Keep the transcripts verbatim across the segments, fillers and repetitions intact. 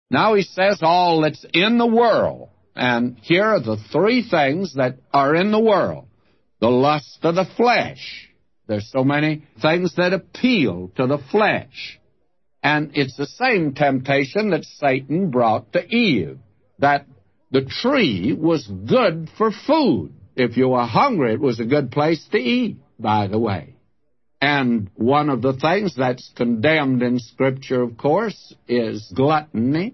Now he says all that's in the world. And here are the three things that are in the world. The lust of the flesh. There's so many things that appeal to the flesh. And it's the same temptation that Satan brought to Eve, that the tree was good for food. If you were hungry, it was a good place to eat, by the way. And one of the things that's condemned in Scripture, of course, is gluttony.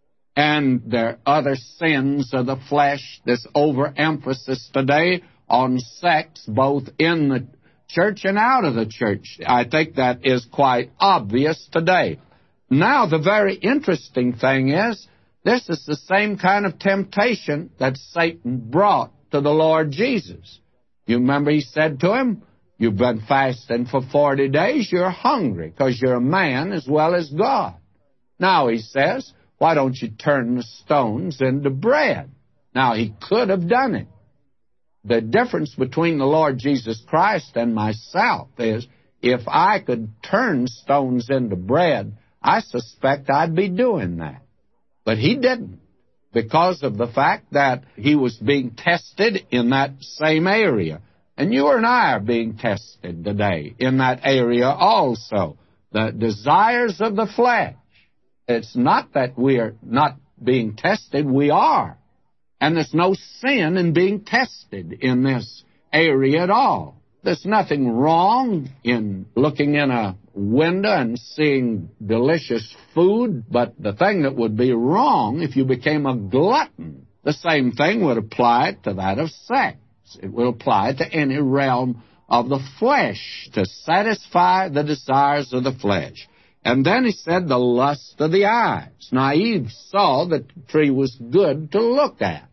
And there are other sins of the flesh, this overemphasis today on sex, both in the church and out of the church. I think that is quite obvious today. Now, the very interesting thing is, this is the same kind of temptation that Satan brought to the Lord Jesus. You remember he said to him, you've been fasting for forty days, you're hungry, because you're a man as well as God. Now, he says, why don't you turn the stones into bread? Now, he could have done it. The difference between the Lord Jesus Christ and myself is, if I could turn stones into bread, I suspect I'd be doing that. But he didn't, because of the fact that he was being tested in that same area. And you and I are being tested today in that area also. The desires of the flesh. It's not that we are not being tested, we are. And there's no sin in being tested in this area at all. There's nothing wrong in looking in a window and seeing delicious food, but the thing that would be wrong if you became a glutton, the same thing would apply to that of sex. It will apply to any realm of the flesh, to satisfy the desires of the flesh. And then he said the lust of the eyes. Now, Eve saw that the tree was good to look at.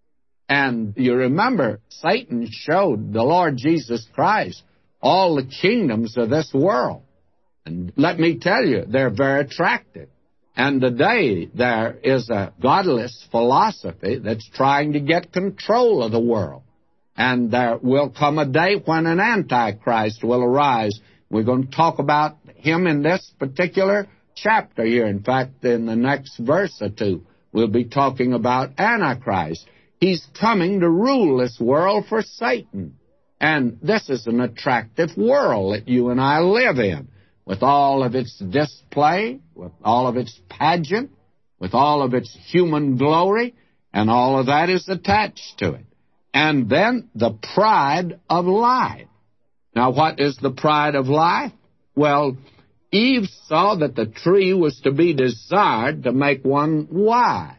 And you remember, Satan showed the Lord Jesus Christ all the kingdoms of this world. And let me tell you, they're very attractive. And today there is a godless philosophy that's trying to get control of the world. And there will come a day when an Antichrist will arise. We're going to talk about him in this particular chapter here. In fact, in the next verse or two, we'll be talking about Antichrist. He's coming to rule this world for Satan. And this is an attractive world that you and I live in, with all of its display, with all of its pageant, with all of its human glory, and all of that is attached to it. And then the pride of life. Now, what is the pride of life? Well, Eve saw that the tree was to be desired to make one wise.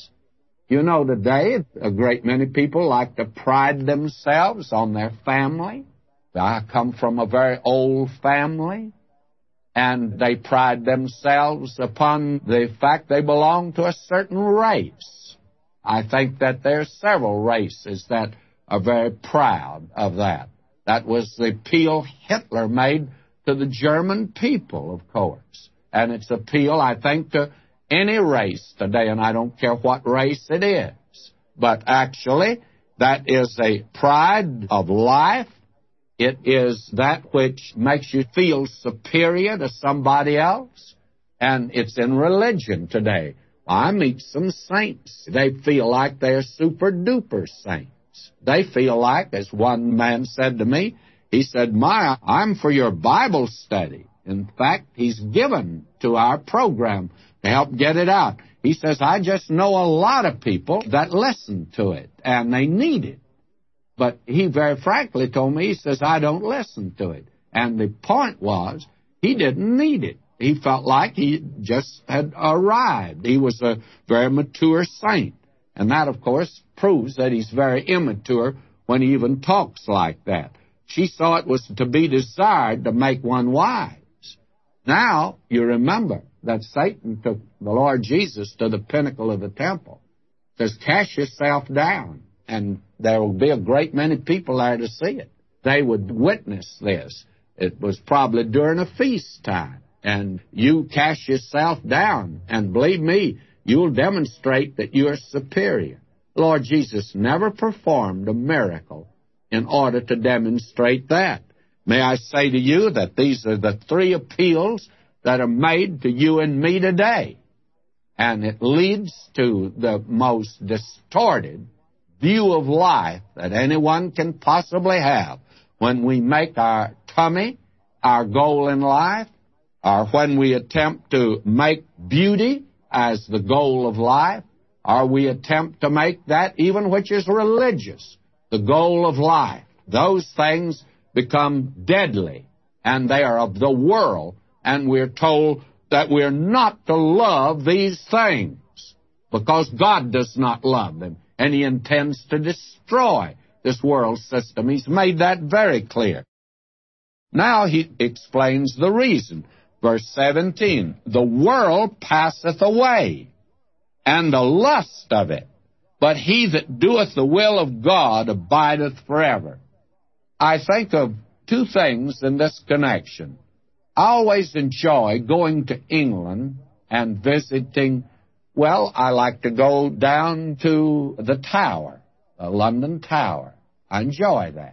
You know, today, a great many people like to pride themselves on their family. I come from a very old family, and they pride themselves upon the fact they belong to a certain race. I think that there are several races that are very proud of that. That was the appeal Hitler made to the German people, of course. And it's appeal, I think, to any race today, and I don't care what race it is. But actually, that is a pride of life. It is that which makes you feel superior to somebody else. And it's in religion today. I meet some saints. They feel like they're super-duper saints. They feel like, as one man said to me, he said, "My, I'm for your Bible study." In fact, he's given to our program to help get it out. He says, "I just know a lot of people that listen to it, and they need it." But he very frankly told me, he says, "I don't listen to it." And the point was, he didn't need it. He felt like he just had arrived. He was a very mature saint. And that, of course, proves that he's very immature when he even talks like that. She saw it was to be desired to make one wise. Now, you remember that Satan took the Lord Jesus to the pinnacle of the temple. Says, "Cast yourself down," and there will be a great many people there to see it. They would witness this. It was probably during a feast time. And you cast yourself down, and believe me, you'll demonstrate that you're superior. Lord Jesus never performed a miracle in order to demonstrate that. May I say to you that these are the three appeals that are made to you and me today. And it leads to the most distorted view of life that anyone can possibly have when we make our tummy our goal in life, or when we attempt to make beauty as the goal of life, or we attempt to make that, even which is religious, the goal of life. Those things become deadly, and they are of the world, and we're told that we're not to love these things because God does not love them, and He intends to destroy this world system. He's made that very clear. Now He explains the reason. Verse seventeen, the world passeth away, and the lust of it, but he that doeth the will of God abideth forever. I think of two things in this connection. I always enjoy going to England and visiting. Well, I like to go down to the Tower, the London Tower. I enjoy that.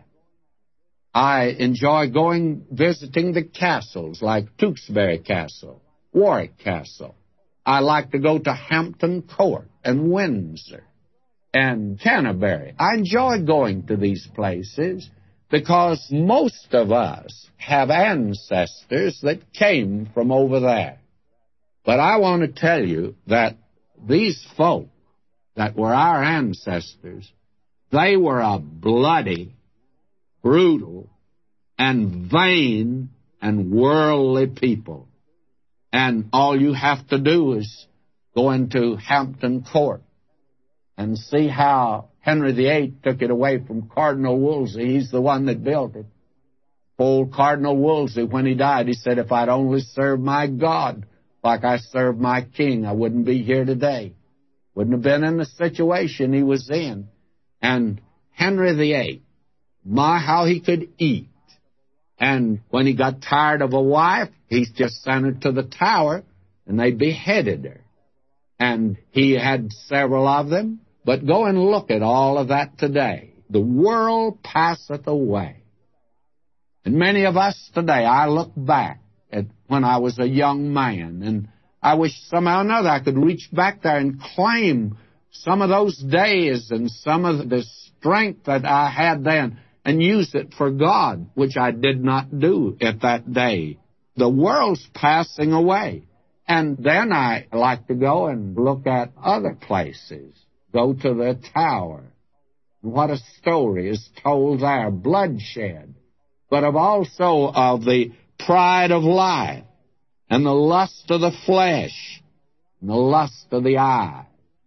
I enjoy going visiting the castles like Tewkesbury Castle, Warwick Castle. I like to go to Hampton Court and Windsor and Canterbury. I enjoy going to these places because most of us have ancestors that came from over there. But I want to tell you that these folk that were our ancestors, they were a bloody, brutal, and vain and worldly people. And all you have to do is go into Hampton Court and see how Henry the Eighth took it away from Cardinal Wolsey. He's the one that built it. Old Cardinal Wolsey, when he died, he said, if I'd only served my God like I served my king, I wouldn't be here today. Wouldn't have been in the situation he was in. And Henry the Eighth, my, how he could eat. And when he got tired of a wife, he just sent her to the Tower, and they beheaded her. And he had several of them. But go and look at all of that today. The world passeth away. And many of us today, I look back at when I was a young man, and I wish somehow or another I could reach back there and claim some of those days and some of the strength that I had then and use it for God, which I did not do at that day. The world's passing away. And then I like to go and look at other places. Go to the Tower. What a story is told there, bloodshed, but of also of the pride of life and the lust of the flesh and the lust of the eye.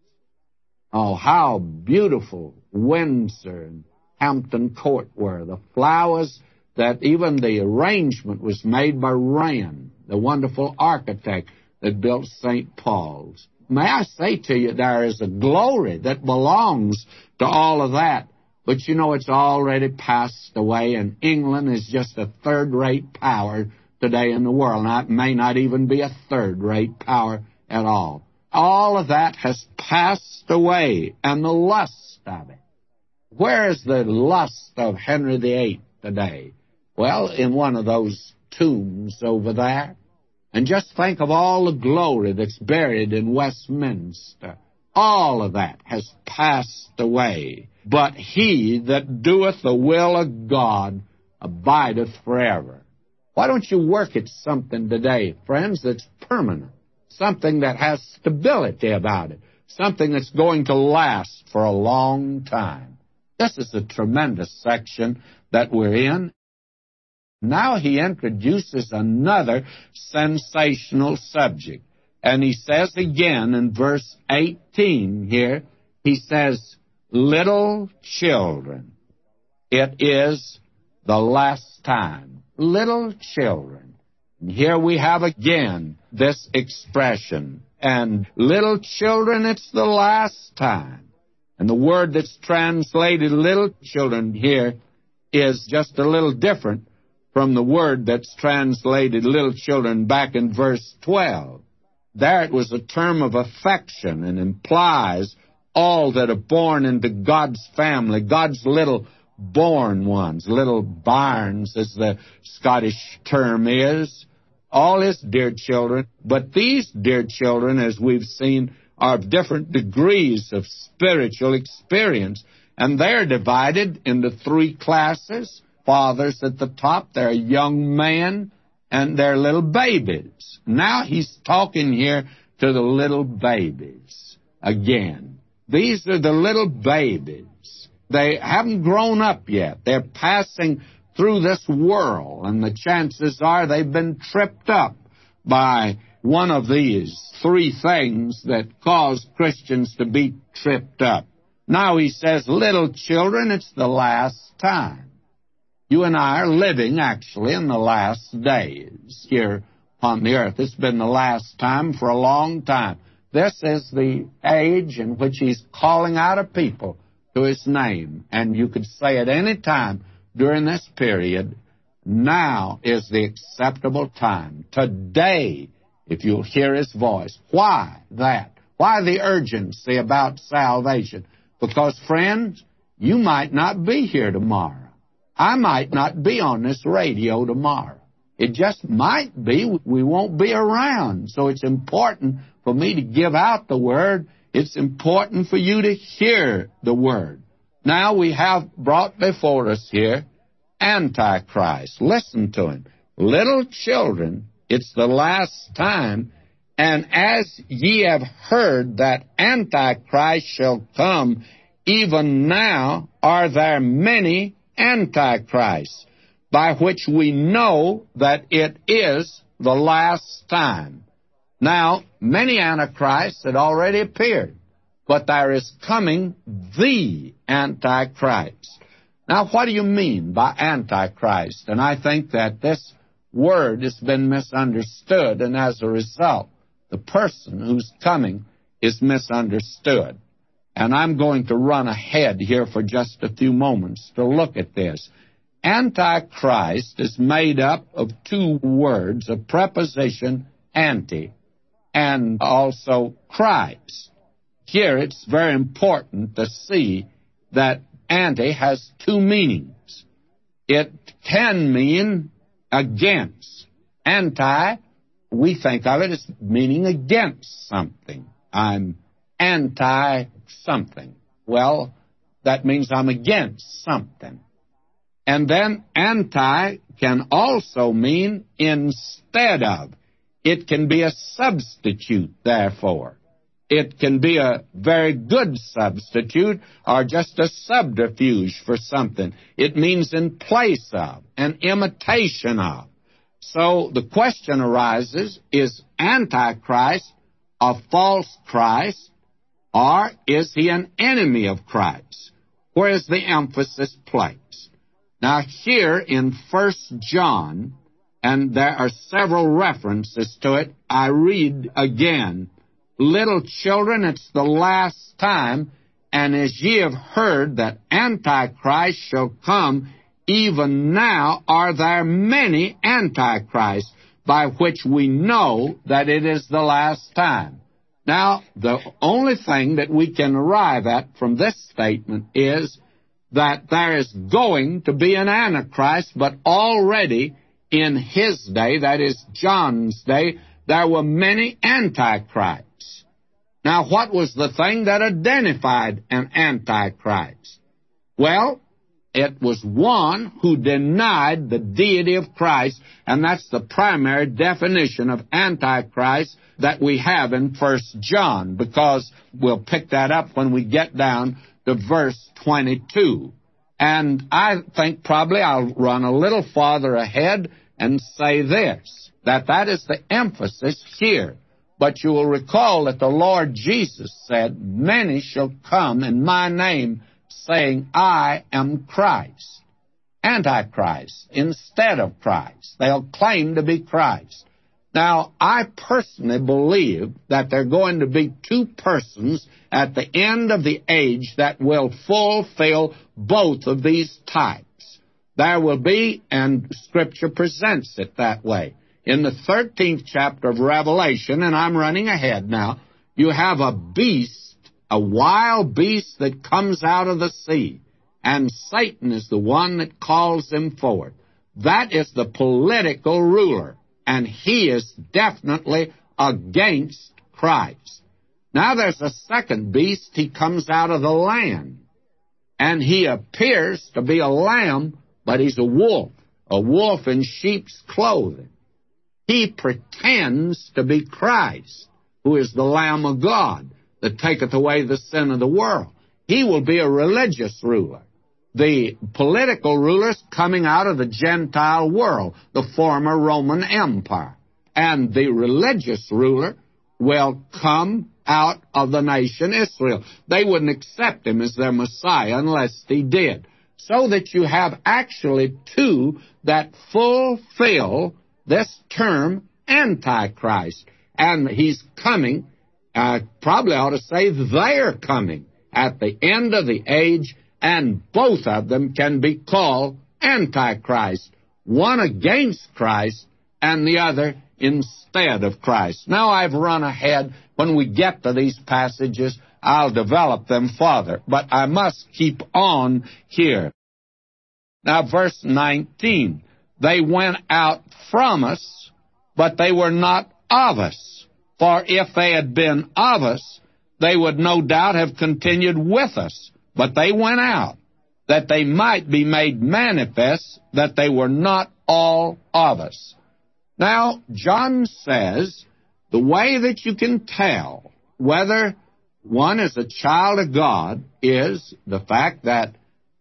Oh, how beautiful Windsor and Hampton Court were. The flowers, that even the arrangement was made by Wren, the wonderful architect that built Saint Paul's. May I say to you, there is a glory that belongs to all of that. But you know, it's already passed away, and England is just a third-rate power today in the world. Now, it may not even be a third-rate power at all. All of that has passed away, and the lust of it. Where is the lust of Henry the Eighth today? Well, in one of those tombs over there. And just think of all the glory that's buried in Westminster. All of that has passed away. But he that doeth the will of God abideth forever. Why don't you work at something today, friends, that's permanent? Something that has stability about it. Something that's going to last for a long time. This is a tremendous section that we're in. Now he introduces another sensational subject. And he says again in verse eighteen here, he says, little children, it is the last time. Little children. And here we have again this expression. And little children, it's the last time. And the word that's translated little children here is just a little different from the word that's translated little children back in verse twelve. There it was a term of affection and implies all that are born into God's family, God's little born ones, little bairns, as the Scottish term is. all his dear children. But these dear children, as we've seen, are of different degrees of spiritual experience. And they're divided into three classes. Fathers at the top, they're young men, and they're little babies. Now he's talking here to the little babies again. These are the little babies. They haven't grown up yet. They're passing through this world, and the chances are they've been tripped up by one of these three things that cause Christians to be tripped up. Now he says, little children, it's the last time. You and I are living, actually, in the last days here upon the earth. It's been the last time for a long time. This is the age in which he's calling out a people to his name. And you could say at any time during this period, now is the acceptable time. Today, if you'll hear his voice. Why that? Why the urgency about salvation? Because, friends, you might not be here tomorrow. I might not be on this radio tomorrow. It just might be we won't be around. So it's important for me to give out the Word. It's important for you to hear the Word. Now we have brought before us here Antichrist. Listen to him. Little children, it's the last time, and as ye have heard that Antichrist shall come, even now are there many Antichrists, by which we know that it is the last time. Now, many Antichrists had already appeared, but there is coming the Antichrist. Now, what do you mean by Antichrist? And I think that this word has been misunderstood, and as a result, the person who's coming is misunderstood. And I'm going to run ahead here for just a few moments to look at this. Antichrist is made up of two words, a preposition, anti, and also Christ. Here it's very important to see that anti has two meanings. It can mean against. Anti, we think of it as meaning against something. I'm anti-something. Well, that means I'm against something. And then anti can also mean instead of. It can be a substitute, therefore. It can be a very good substitute or just a subterfuge for something. It means in place of, an imitation of. So the question arises, is Antichrist a false Christ, or is he an enemy of Christ? Where is the emphasis placed? Now here in First John, and there are several references to it, I read again, little children, it's the last time, and as ye have heard that Antichrist shall come, even now are there many Antichrists, by which we know that it is the last time. Now, the only thing that we can arrive at from this statement is that there is going to be an Antichrist, but already in his day, that is John's day, there were many Antichrists. Now, what was the thing that identified an Antichrist? Well, it was one who denied the deity of Christ, and that's the primary definition of Antichrist that we have in First John, because we'll pick that up when we get down to verse twenty-two. And I think probably I'll run a little farther ahead and say this, that that is the emphasis here. But you will recall that the Lord Jesus said, many shall come in my name, saying, I am Christ. Antichrist instead of Christ. They'll claim to be Christ. Now, I personally believe that there are going to be two persons at the end of the age that will fulfill both of these types. There will be, and Scripture presents it that way. In the thirteenth chapter of Revelation, and I'm running ahead now, you have a beast, a wild beast that comes out of the sea, and Satan is the one that calls him forth. That is the political ruler. and he is definitely against Christ. Now there's a second beast. He comes out of the land, and he appears to be a lamb, but he's a wolf, a wolf in sheep's clothing. He pretends to be Christ, who is the Lamb of God that taketh away the sin of the world. He will be a religious ruler. The political rulers coming out of the Gentile world, the former Roman Empire. And the religious ruler will come out of the nation Israel. They wouldn't accept him as their Messiah unless he did. So that you have actually two that fulfill this term Antichrist. And he's coming, uh, probably ought to say they're coming at the end of the age, and both of them can be called Antichrist. One against Christ and the other instead of Christ. Now I've run ahead. When we get to these passages, I'll develop them further. But I must keep on here. Now verse nineteen. They went out from us, but they were not of us. For if they had been of us, they would no doubt have continued with us. But they went out, that they might be made manifest that they were not all of us. Now, John says, the way that you can tell whether one is a child of God is the fact that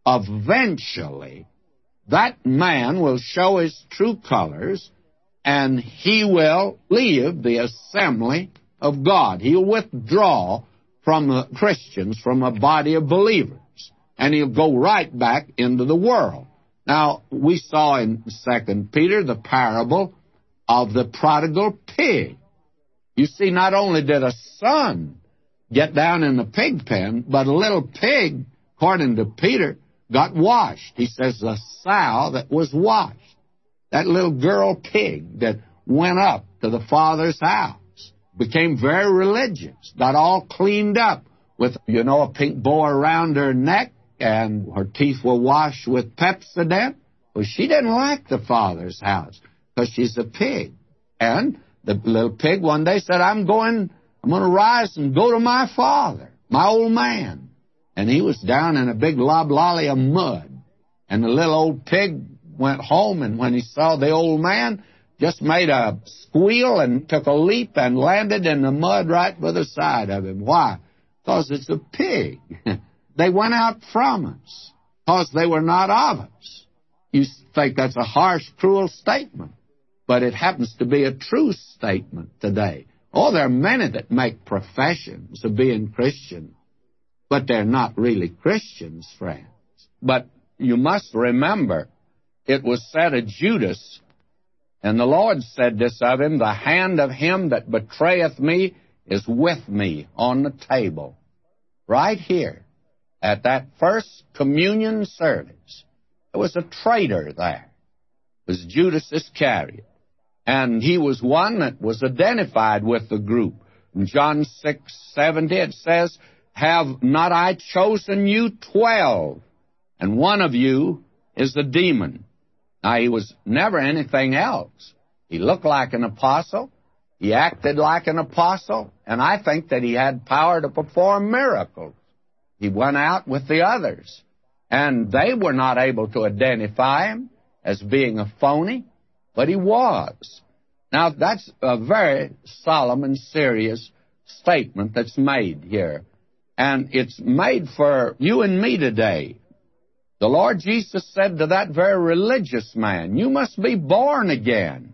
eventually that man will show his true colors, and he will leave the assembly of God. He'll withdraw from the Christians, from a body of believers, and he'll go right back into the world. Now, we saw in Second Peter the parable of the prodigal pig. You see, not only did a son get down in the pig pen, but a little pig, according to Peter, got washed. He says the sow that was washed. That little girl pig that went up to the father's house became very religious, got all cleaned up with, you know, a pink bow around her neck, and her teeth were washed with Pepsodent. Well, she didn't like the father's house because she's a pig. And the little pig one day said, I'm going, I'm going to rise and go to my father, my old man. And he was down in a big loblolly of mud. And the little old pig went home, and when he saw the old man, just made a squeal and took a leap and landed in the mud right by the side of him. Why? Because it's a pig. They went out from us because they were not of us. You think that's a harsh, cruel statement, but it happens to be a true statement today. Oh, there are many that make professions of being Christian, but they're not really Christians, friends. But you must remember, it was said of Judas, and the Lord said this of him, the hand of him that betrayeth me is with me on the table. Right here, at that first communion service, there was a traitor there. It was Judas Iscariot. And he was one that was identified with the group. In John six seventy, it says, have not I chosen you twelve, and one of you is a demon. Now, he was never anything else. He looked like an apostle. He acted like an apostle. And I think that he had power to perform miracles. He went out with the others, and they were not able to identify him as being a phony, but he was. Now, that's a very solemn and serious statement that's made here. And it's made for you and me today. The Lord Jesus said to that very religious man, you must be born again.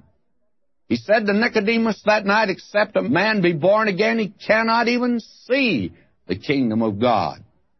He said to Nicodemus that night, except a man be born again, he cannot even see the kingdom of God.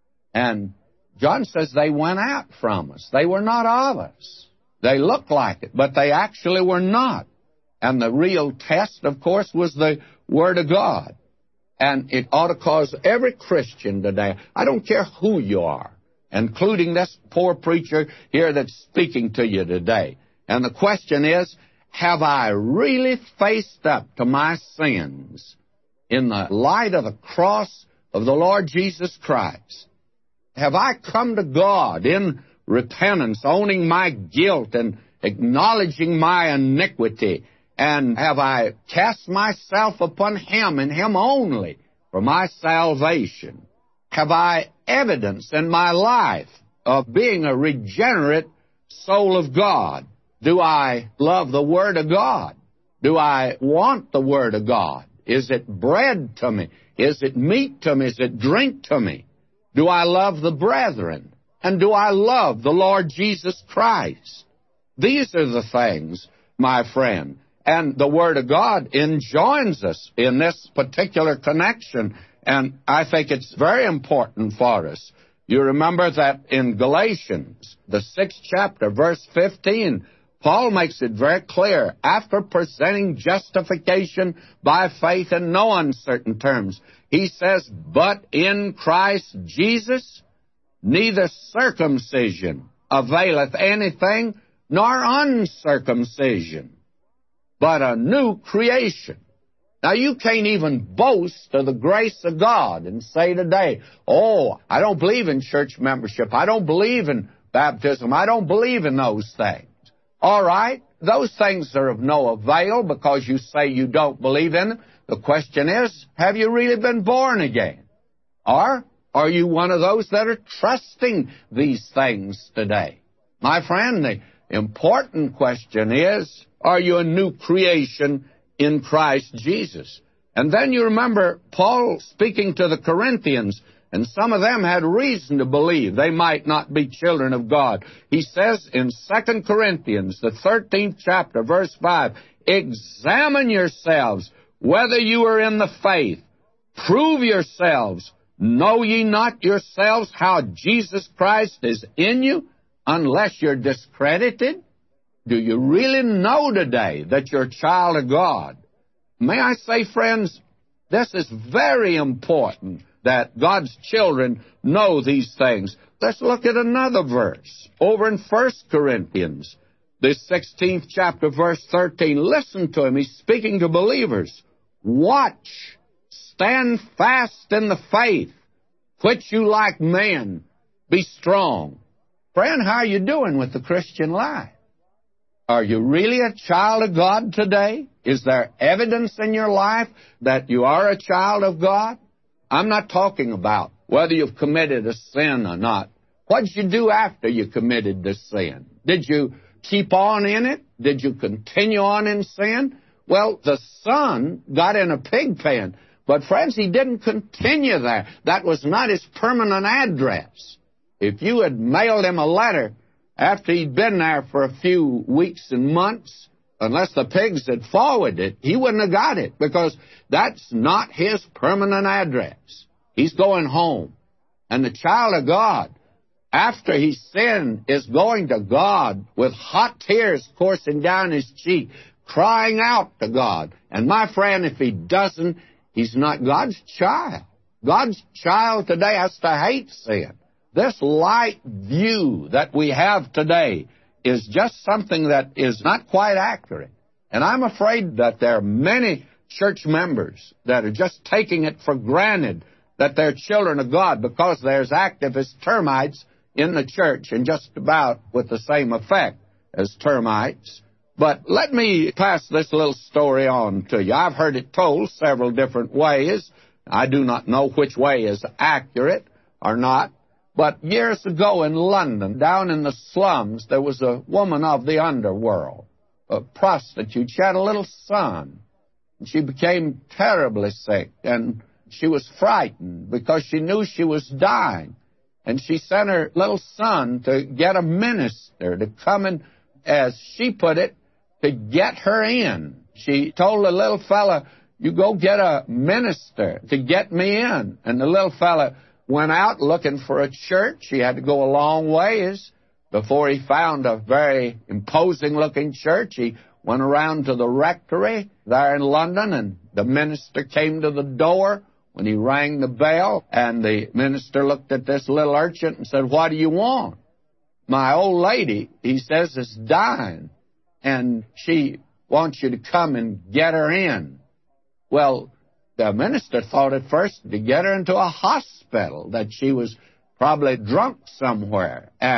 And John says they went out from us. They were not of us. They looked like it, but they actually were not. And the real test, of course, was the Word of God. And it ought to cause every Christian today, I don't care who you are, including this poor preacher here that's speaking to you today. And the question is, have I really faced up to my sins in the light of the cross of the Lord Jesus Christ? Have I come to God in repentance, owning my guilt and acknowledging my iniquity, And have I cast myself upon Him and Him only for my salvation? Have I evidence in my life of being a regenerate soul of God? Do I love the Word of God? Do I want the Word of God? Is it bread to me? Is it meat to me? Is it drink to me? Do I love the brethren? And do I love the Lord Jesus Christ? These are the things, my friend. And the Word of God enjoins us in this particular connection, and I think it's very important for us. You remember that in Galatians, the sixth chapter, verse fifteen, Paul makes it very clear, after presenting justification by faith in no uncertain terms, he says, "But in Christ Jesus, neither circumcision availeth anything, nor uncircumcision, but a new creation." Now, you can't even boast of the grace of God and say today, "Oh, I don't believe in church membership. I don't believe in baptism. I don't believe in those things." All right, those things are of no avail because you say you don't believe in them. The question is, have you really been born again? Or are you one of those that are trusting these things today? My friend, the important question is, are you a new creation in Christ Jesus? And then you remember Paul speaking to the Corinthians, and some of them had reason to believe they might not be children of God. He says in Second Corinthians, the thirteenth chapter, verse five, "Examine yourselves whether you are in the faith. Prove yourselves. Know ye not yourselves how Jesus Christ is in you, unless you're discredited?" Do you really know today that you're a child of God? May I say, friends, this is very important that God's children know these things. Let's look at another verse over in First Corinthians, the sixteenth chapter, verse thirteen. Listen to him. He's speaking to believers. "Watch, stand fast in the faith, which you like men, be strong." Friend, how are you doing with the Christian life? Are you really a child of God today? Is there evidence in your life that you are a child of God? I'm not talking about whether you've committed a sin or not. What did you do after you committed this sin? Did you keep on in it? Did you continue on in sin? Well, the son got in a pig pen, but friends, he didn't continue there. That was not his permanent address. If you had mailed him a letter after he'd been there for a few weeks and months, unless the pigs had forwarded it, he wouldn't have got it, because that's not his permanent address. He's going home. And the child of God, after he sinned, is going to God with hot tears coursing down his cheek, crying out to God. And my friend, if he doesn't, he's not God's child. God's child today has to hate sin. This light view that we have today is just something that is not quite accurate. And I'm afraid that there are many church members that are just taking it for granted that they're children of God because there's activist termites in the church, and just about with the same effect as termites. But let me pass this little story on to you. I've heard it told several different ways. I do not know which way is accurate or not. But years ago in London, down in the slums, there was a woman of the underworld, a prostitute. She had a little son. She became terribly sick, and she was frightened because she knew she was dying. And she sent her little son to get a minister to come and, as she put it, to get her in. She told the little fella, "You go get a minister to get me in." And the little fella went out looking for a church. He had to go a long ways before he found a very imposing-looking church. He went around to the rectory there in London, and the minister came to the door when he rang the bell, and the minister looked at this little urchin and said, "What do you want?" "My old lady," he says, "is dying, and she wants you to come and get her in." Well, the minister thought at first to get her into a hospital, that she was probably drunk somewhere. And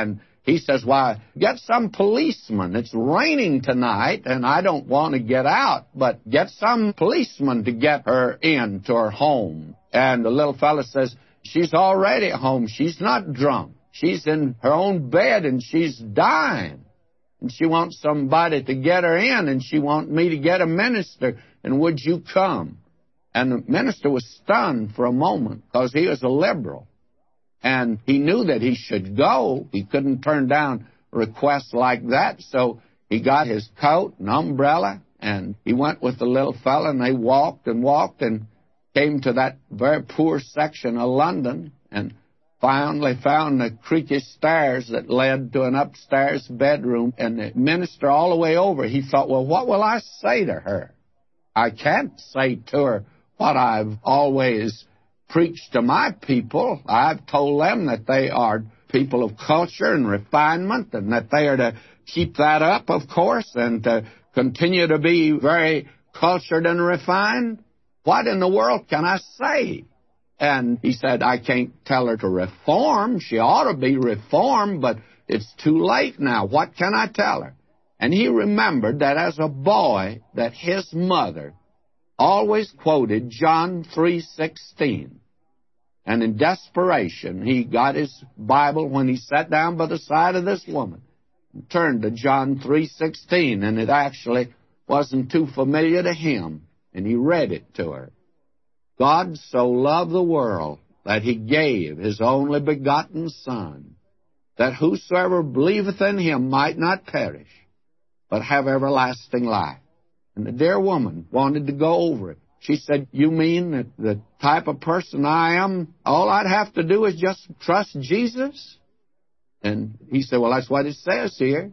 he says, why, get some policeman. It's raining tonight, and I don't want to get out, but get some policeman to get her in to her home. And the little fella says, she's already at home. She's not drunk. She's in her own bed, and she's dying. And she wants somebody to get her in, and she wants me to get a minister, and would you come? And the minister was stunned for a moment because he was a liberal. And he knew that he should go. He couldn't turn down requests like that. So he got his coat and umbrella, and he went with the little fella, and they walked and walked and came to that very poor section of London, and finally found the creaky stairs that led to an upstairs bedroom. And the minister all the way over, he thought, well, what will I say to her? I can't say to her what I've always preached to my people. I've told them that they are people of culture and refinement, and that they are to keep that up, of course, and to continue to be very cultured and refined. What in the world can I say? And he said, I can't tell her to reform. She ought to be reformed, but it's too late now. What can I tell her? And he remembered that as a boy, that his mother always quoted John three sixteen. And in desperation, he got his Bible when he sat down by the side of this woman and turned to John three sixteen, and it actually wasn't too familiar to him, and he read it to her. God so loved the world that he gave his only begotten Son, that whosoever believeth in him might not perish, but have everlasting life. And the dear woman wanted to go over it. She said, you mean that the type of person I am, all I'd have to do is just trust Jesus? And he said, well, that's what it says here.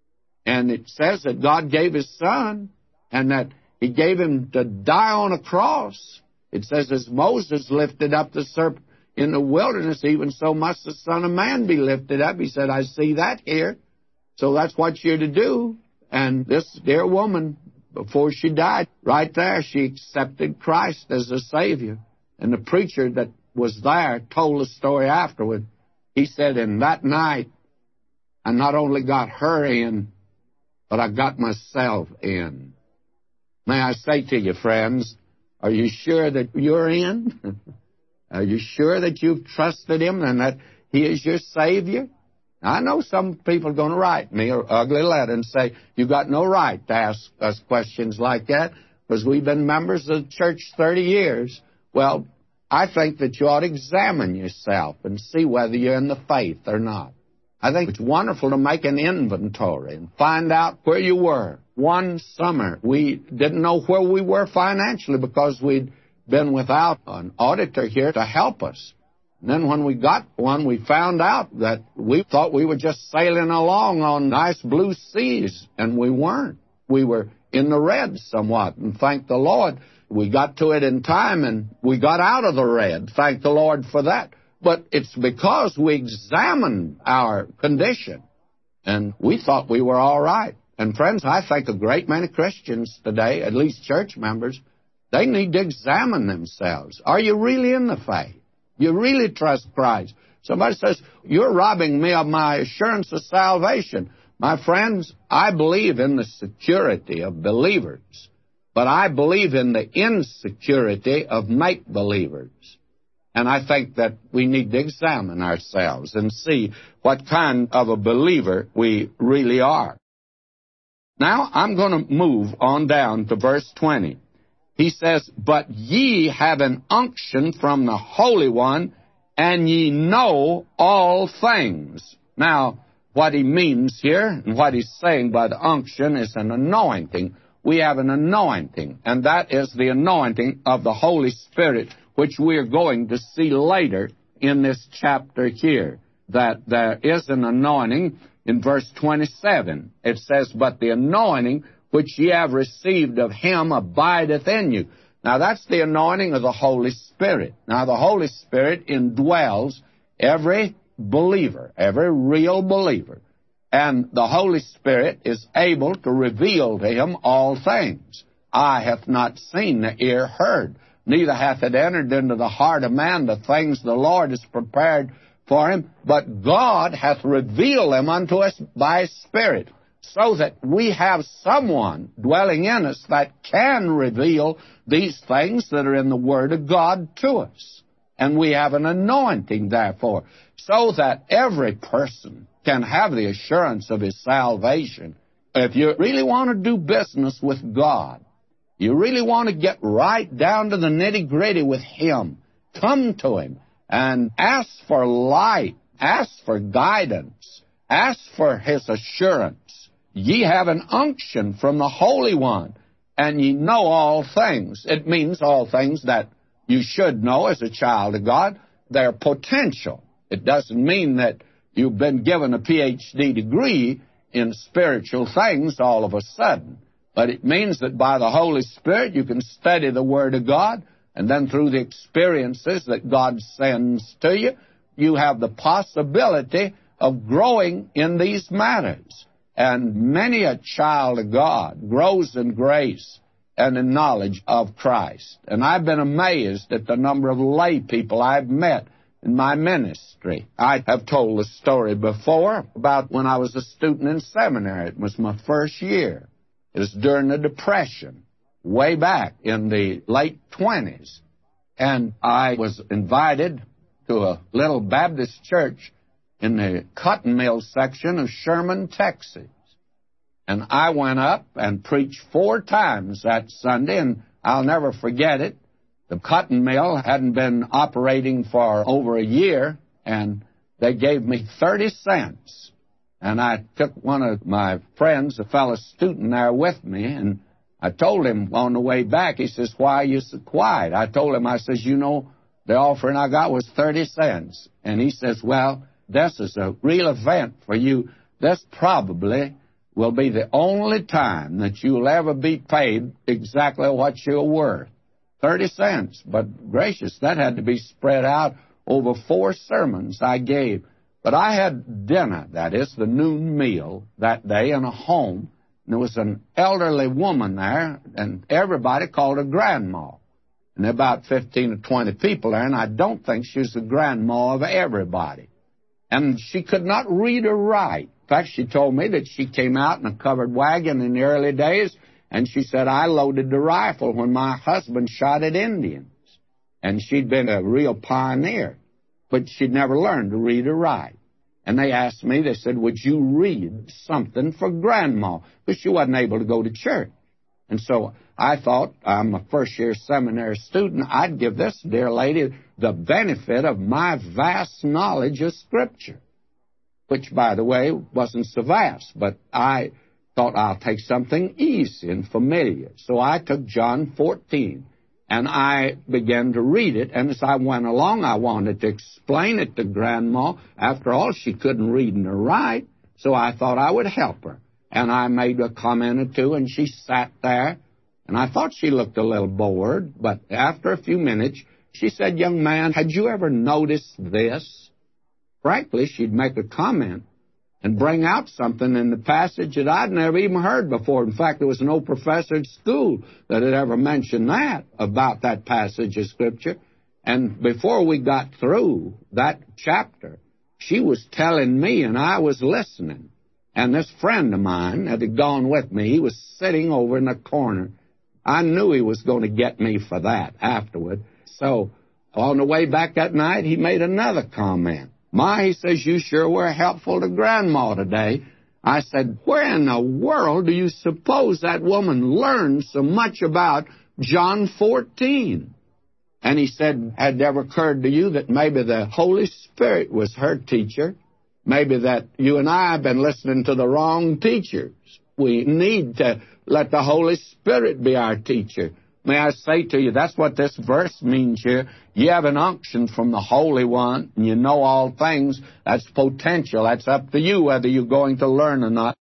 And it says that God gave his Son, and that he gave him to die on a cross. It says, as Moses lifted up the serpent in the wilderness, even so must the Son of Man be lifted up. He said, I see that here. So that's what you're to do. And this dear woman, before she died, right there, she accepted Christ as a Savior. And the preacher that was there told the story afterward. He said, in that night, I not only got her in, but I got myself in. May I say to you, friends, are you sure that you're in? Are you sure that you've trusted him and that he is your Savior? I know some people are going to write me an ugly letter and say, you've got no right to ask us questions like that because we've been members of the church thirty years. Well, I think that you ought to examine yourself and see whether you're in the faith or not. I think it's wonderful to make an inventory and find out where you were. One summer, we didn't know where we were financially because we'd been without an auditor here to help us. And then when we got one, we found out that we thought we were just sailing along on nice blue seas, and we weren't. We were in the red somewhat, and thank the Lord, we got to it in time, and we got out of the red. Thank the Lord for that. But it's because we examined our condition, and we thought we were all right. And friends, I think a great many Christians today, at least church members, they need to examine themselves. Are you really in the faith? You really trust Christ? Somebody says, you're robbing me of my assurance of salvation. My friends, I believe in the security of believers, but I believe in the insecurity of make-believers. And I think that we need to examine ourselves and see what kind of a believer we really are. Now, I'm going to move on down to verse twenty. He says, but ye have an unction from the Holy One, and ye know all things. Now, what he means here, and what he's saying by the unction, is an anointing. We have an anointing, and that is the anointing of the Holy Spirit, which we are going to see later in this chapter here, that there is an anointing. In verse twenty-seven, it says, but the anointing which ye have received of him abideth in you. Now, that's the anointing of the Holy Spirit. Now, the Holy Spirit indwells every believer, every real believer. And the Holy Spirit is able to reveal to him all things. Eye hath not seen, the ear heard, neither hath it entered into the heart of man the things the Lord has prepared for him, but God hath revealed them unto us by His Spirit, so that we have someone dwelling in us that can reveal these things that are in the Word of God to us. And we have an anointing, therefore, so that every person can have the assurance of his salvation. If you really want to do business with God, you really want to get right down to the nitty-gritty with Him, come to Him and ask for light, ask for guidance, ask for His assurance. Ye have an unction from the Holy One, and ye know all things. It means all things that you should know as a child of God. They're potential. It doesn't mean that you've been given a P H D degree in spiritual things all of a sudden. But it means that by the Holy Spirit you can study the Word of God, and then through the experiences that God sends to you, you have the possibility of growing in these matters. And many a child of God grows in grace and in knowledge of Christ. And I've been amazed at the number of lay people I've met in my ministry. I have told the story before about when I was a student in seminary. It was my first year. It was during the Depression, way back in the late twenties. And I was invited to a little Baptist church in the cotton mill section of Sherman, Texas. And I went up and preached four times that Sunday, and I'll never forget it. The cotton mill hadn't been operating for over a year, and they gave me thirty cents. And I took one of my friends, a fellow student there with me, and I told him on the way back, he says, "Why are you so quiet?" I told him, I says, "You know, the offering I got was thirty cents. And he says, "Well, this is a real event for you. This probably will be the only time that you'll ever be paid exactly what you're worth. thirty cents. But gracious, that had to be spread out over four sermons I gave. But I had dinner, that is, the noon meal, that day in a home. And there was an elderly woman there, and everybody called her Grandma. And there were about fifteen or twenty people there, and I don't think she was the grandma of everybody. And she could not read or write. In fact, she told me that she came out in a covered wagon in the early days, and she said, "I loaded the rifle when my husband shot at Indians." And she'd been a real pioneer, but she'd never learned to read or write. And they asked me, they said, "Would you read something for Grandma?" Because she wasn't able to go to church. And so I thought, I'm a first-year seminary student, I'd give this dear lady the benefit of my vast knowledge of Scripture, which, by the way, wasn't so vast, but I thought I'll take something easy and familiar. So I took John fourteen, and I began to read it, and as I went along, I wanted to explain it to Grandma. After all, she couldn't read nor write, so I thought I would help her. And I made a comment or two, and she sat there, and I thought she looked a little bored, but after a few minutes, she said, "Young man, had you ever noticed this?" Frankly, she'd make a comment and bring out something in the passage that I'd never even heard before. In fact, there was no professor at school that had ever mentioned that, about that passage of Scripture. And before we got through that chapter, she was telling me, and I was listening. And this friend of mine that had gone with me, he was sitting over in the corner. I knew he was going to get me for that afterward. So on the way back that night, he made another comment. "My," he says, "you sure were helpful to Grandma today." I said, "Where in the world do you suppose that woman learned so much about John fourteen? And he said, "Had it ever occurred to you that maybe the Holy Spirit was her teacher? Maybe that you and I have been listening to the wrong teachers. We need to let the Holy Spirit be our teacher." May I say to you, that's what this verse means here. You have an unction from the Holy One, and you know all things. That's potential. That's up to you whether you're going to learn or not.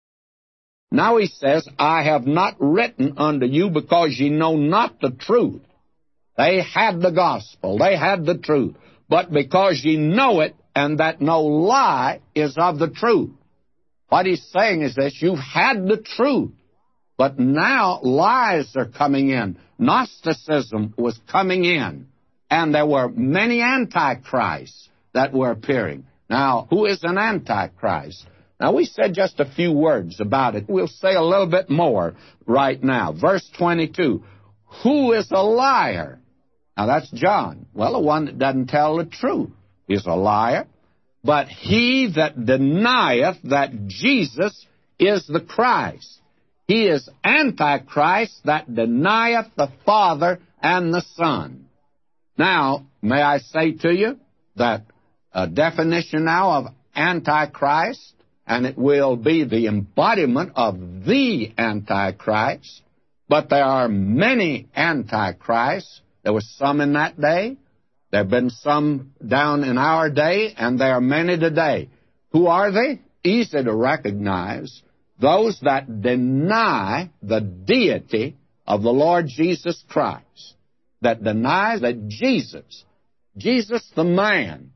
Now he says, "I have not written unto you because ye know not the truth." They had the gospel. They had the truth. "But because ye know it, and that no lie is of the truth." What he's saying is this: you've had the truth, but now lies are coming in. Gnosticism was coming in, and there were many antichrists that were appearing. Now, who is an Antichrist? Now, we said just a few words about it. We'll say a little bit more right now. Verse twenty-two, who is a liar? Now, that's John. Well, the one that doesn't tell the truth is a liar. But he that denieth that Jesus is the Christ. He is Antichrist that denieth the Father and the Son. Now, may I say to you that a definition now of Antichrist, and it will be the embodiment of the Antichrist, but there are many Antichrists. There were some in that day. There have been some down in our day, and there are many today. Who are they? Easy to recognize. Those that deny the deity of the Lord Jesus Christ, that deny that Jesus, Jesus the man,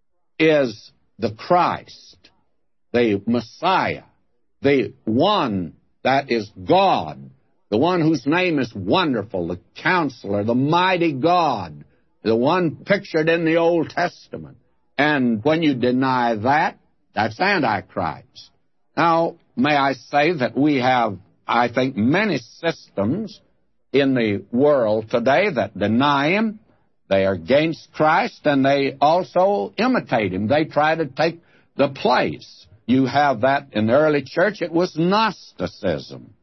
is the Christ, the Messiah, the one that is God, the one whose name is Wonderful, the Counselor, the Mighty God, the one pictured in the Old Testament. And when you deny that, that's Antichrist. Now, may I say that we have, I think, many systems in the world today that deny Him. They are against Christ, and they also imitate Him. They try to take the place. You have that in the early church. It was Gnosticism.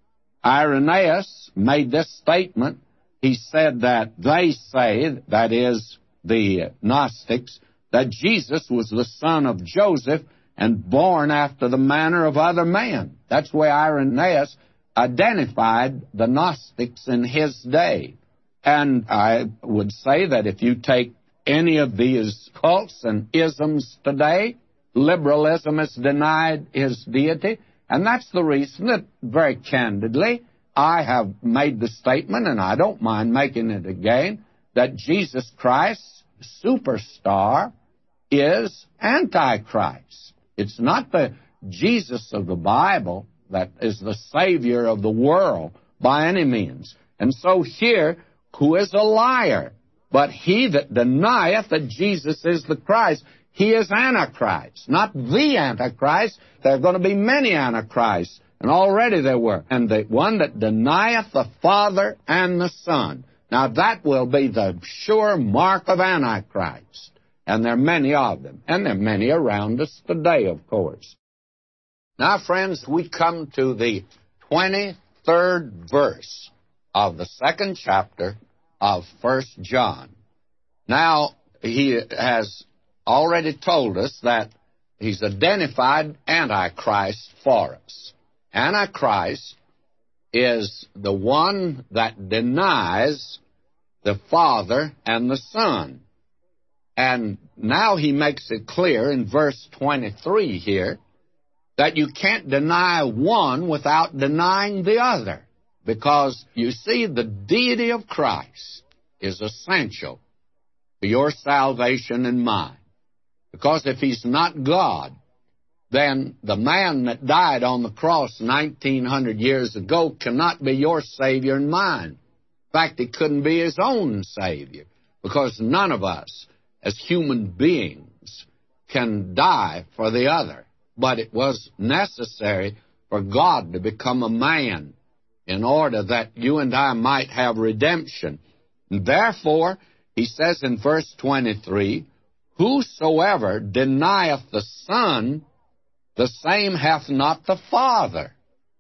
Irenaeus made this statement. He said that they say, that is, the Gnostics, that Jesus was the son of Joseph and born after the manner of other men. That's where Irenaeus identified the Gnostics in his day. And I would say that if you take any of these cults and isms today, liberalism has denied His deity, and that's the reason that, very candidly, I have made the statement, and I don't mind making it again, that Jesus Christ, superstar, is Antichrist. It's not the Jesus of the Bible that is the Savior of the world by any means. And so here, who is a liar? But he that denieth that Jesus is the Christ, he is Antichrist, not the Antichrist. There are going to be many Antichrists, and already there were. And the one that denieth the Father and the Son. Now that will be the sure mark of Antichrist. And there are many of them. And there are many around us today, of course. Now, friends, we come to the twenty-third verse of the second chapter of First John. Now, he has already told us that he's identified Antichrist for us. Antichrist is the one that denies the Father and the Son. And now he makes it clear in verse twenty-three here that you can't deny one without denying the other. Because, you see, the deity of Christ is essential for your salvation and mine. Because if He's not God, then the man that died on the cross nineteen hundred years ago cannot be your Savior and mine. In fact, He couldn't be His own Savior, because none of us, as human beings, can die for the other. But it was necessary for God to become a man in order that you and I might have redemption. And therefore, he says in verse twenty-three, whosoever denieth the Son, the same hath not the Father.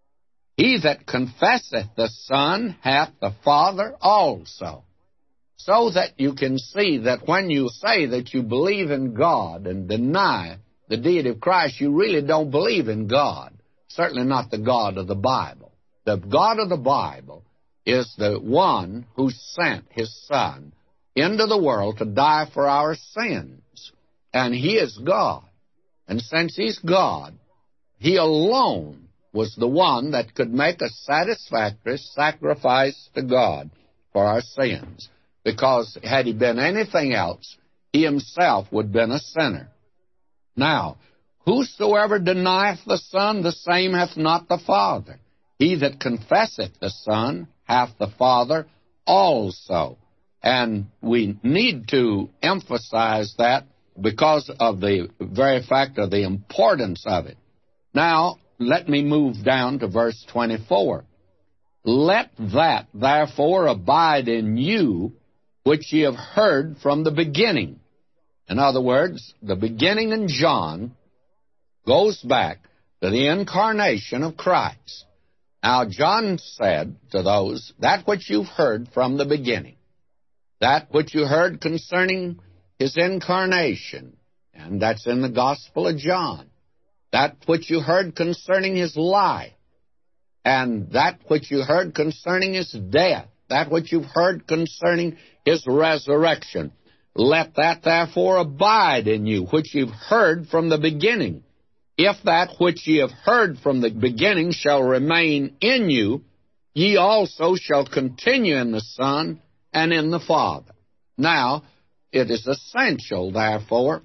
He that confesseth the Son hath the Father also. So that you can see that when you say that you believe in God and deny the deity of Christ, you really don't believe in God. Certainly not the God of the Bible. The God of the Bible is the one who sent His Son into the world to die for our sins. And He is God. And since He's God, He alone was the one that could make a satisfactory sacrifice to God for our sins. Because had He been anything else, He Himself would have been a sinner. Now, whosoever denieth the Son, the same hath not the Father. He that confesseth the Son hath the Father also. And we need to emphasize that because of the very fact of the importance of it. Now, let me move down to verse twenty-four. Let that therefore abide in you which ye have heard from the beginning. In other words, the beginning in John goes back to the incarnation of Christ. Now, John said to those, that which you've heard from the beginning, that which you heard concerning his incarnation, and that's in the Gospel of John, that which you heard concerning his life, and that which you heard concerning his death, that which you've heard concerning his resurrection. Let that therefore abide in you, which you've heard from the beginning. If that which ye have heard from the beginning shall remain in you, ye also shall continue in the Son and in the Father. Now, it is essential, therefore,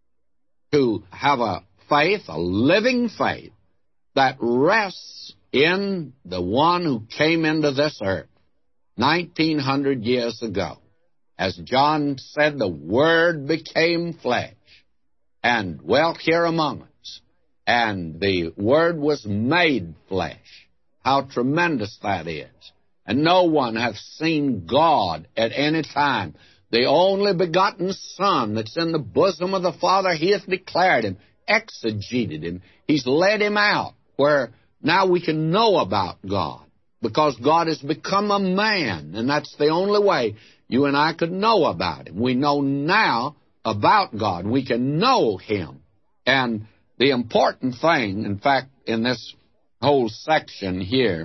to have a faith, a living faith, that rests in the one who came into this earth nineteen hundred years ago. As John said, the Word became flesh and dwelt here among us, and the Word was made flesh. How tremendous that is. And no one hath seen God at any time. The only begotten Son that's in the bosom of the Father, he hath declared him, exegeted him. He's led him out where now we can know about God, because God has become a man, and that's the only way you and I could know about him. We know now about God. We can know him. And the important thing, in fact, in this whole section here,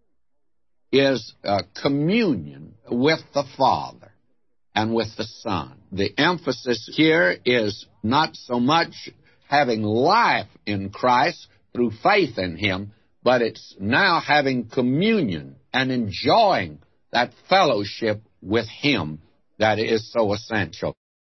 is uh, communion with the Father and with the Son. The emphasis here is not so much having life in Christ through faith in him, but it's now having communion and enjoying that fellowship with him that is so essential.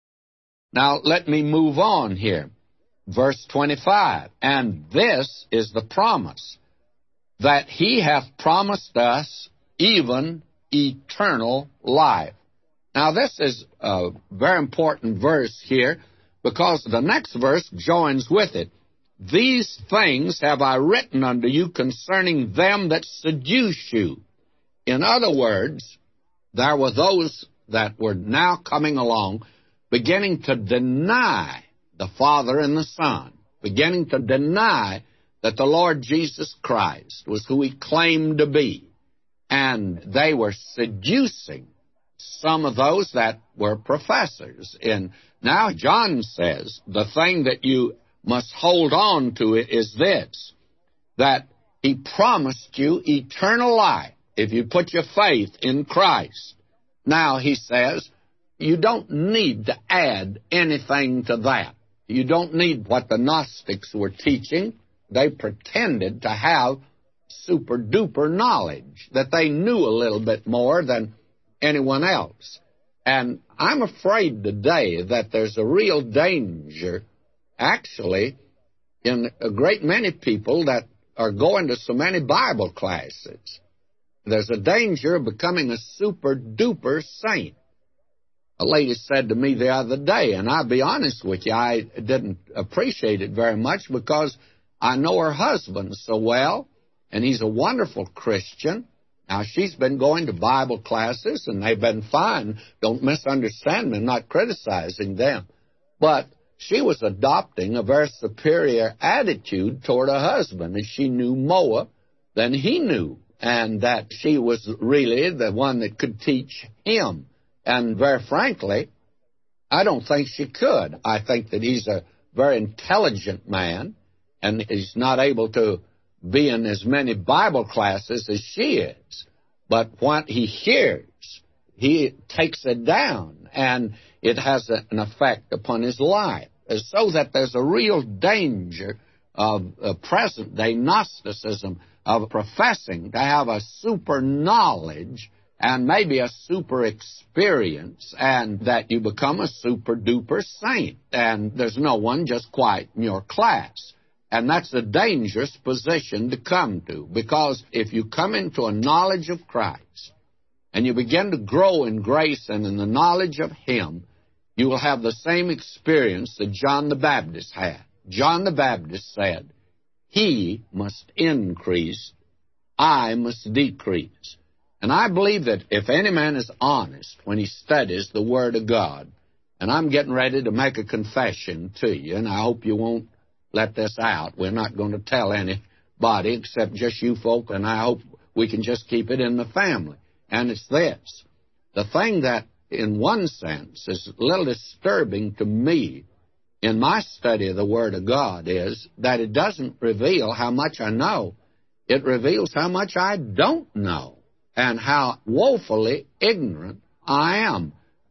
Now, let me move on here. Verse twenty-five, and this is the promise, that he hath promised us even eternal life. Now, this is a very important verse here, because the next verse joins with it. These things have I written unto you concerning them that seduce you. In other words, there were those that were now coming along beginning to deny the Father and the Son, beginning to deny that the Lord Jesus Christ was who he claimed to be. And they were seducing some of those that were professors. And now John says the thing that you must hold on to it is this, that he promised you eternal life if you put your faith in Christ. Now, he says, you don't need to add anything to that. You don't need what the Gnostics were teaching. They pretended to have super-duper knowledge, that they knew a little bit more than anyone else. And I'm afraid today that there's a real danger, actually, in a great many people that are going to so many Bible classes. There's a danger of becoming a super-duper saint. A lady said to me the other day, and I'll be honest with you, I didn't appreciate it very much because I know her husband so well, and he's a wonderful Christian. Now, she's been going to Bible classes, and they've been fine. Don't misunderstand me. I'm not criticizing them. But she was adopting a very superior attitude toward her husband, and she knew more than he knew, and that she was really the one that could teach him. And very frankly, I don't think she could. I think that he's a very intelligent man, and he's not able to be in as many Bible classes as she is. But what he hears, he takes it down, and it has a, an effect upon his life. So that there's a real danger of uh, present-day Gnosticism, of professing to have a super knowledge and maybe a super experience, and that you become a super-duper saint, and there's no one just quite in your class. And that's a dangerous position to come to, because if you come into a knowledge of Christ and you begin to grow in grace and in the knowledge of him, you will have the same experience that John the Baptist had. John the Baptist said, "He must increase, I must decrease." And I believe that if any man is honest when he studies the Word of God, and I'm getting ready to make a confession to you, and I hope you won't let this out. We're not going to tell anybody except just you folk, and I hope we can just keep it in the family. And it's this. The thing that, in one sense, is a little disturbing to me in my study of the Word of God is that it doesn't reveal how much I know. It reveals how much I don't know and how woefully ignorant I am.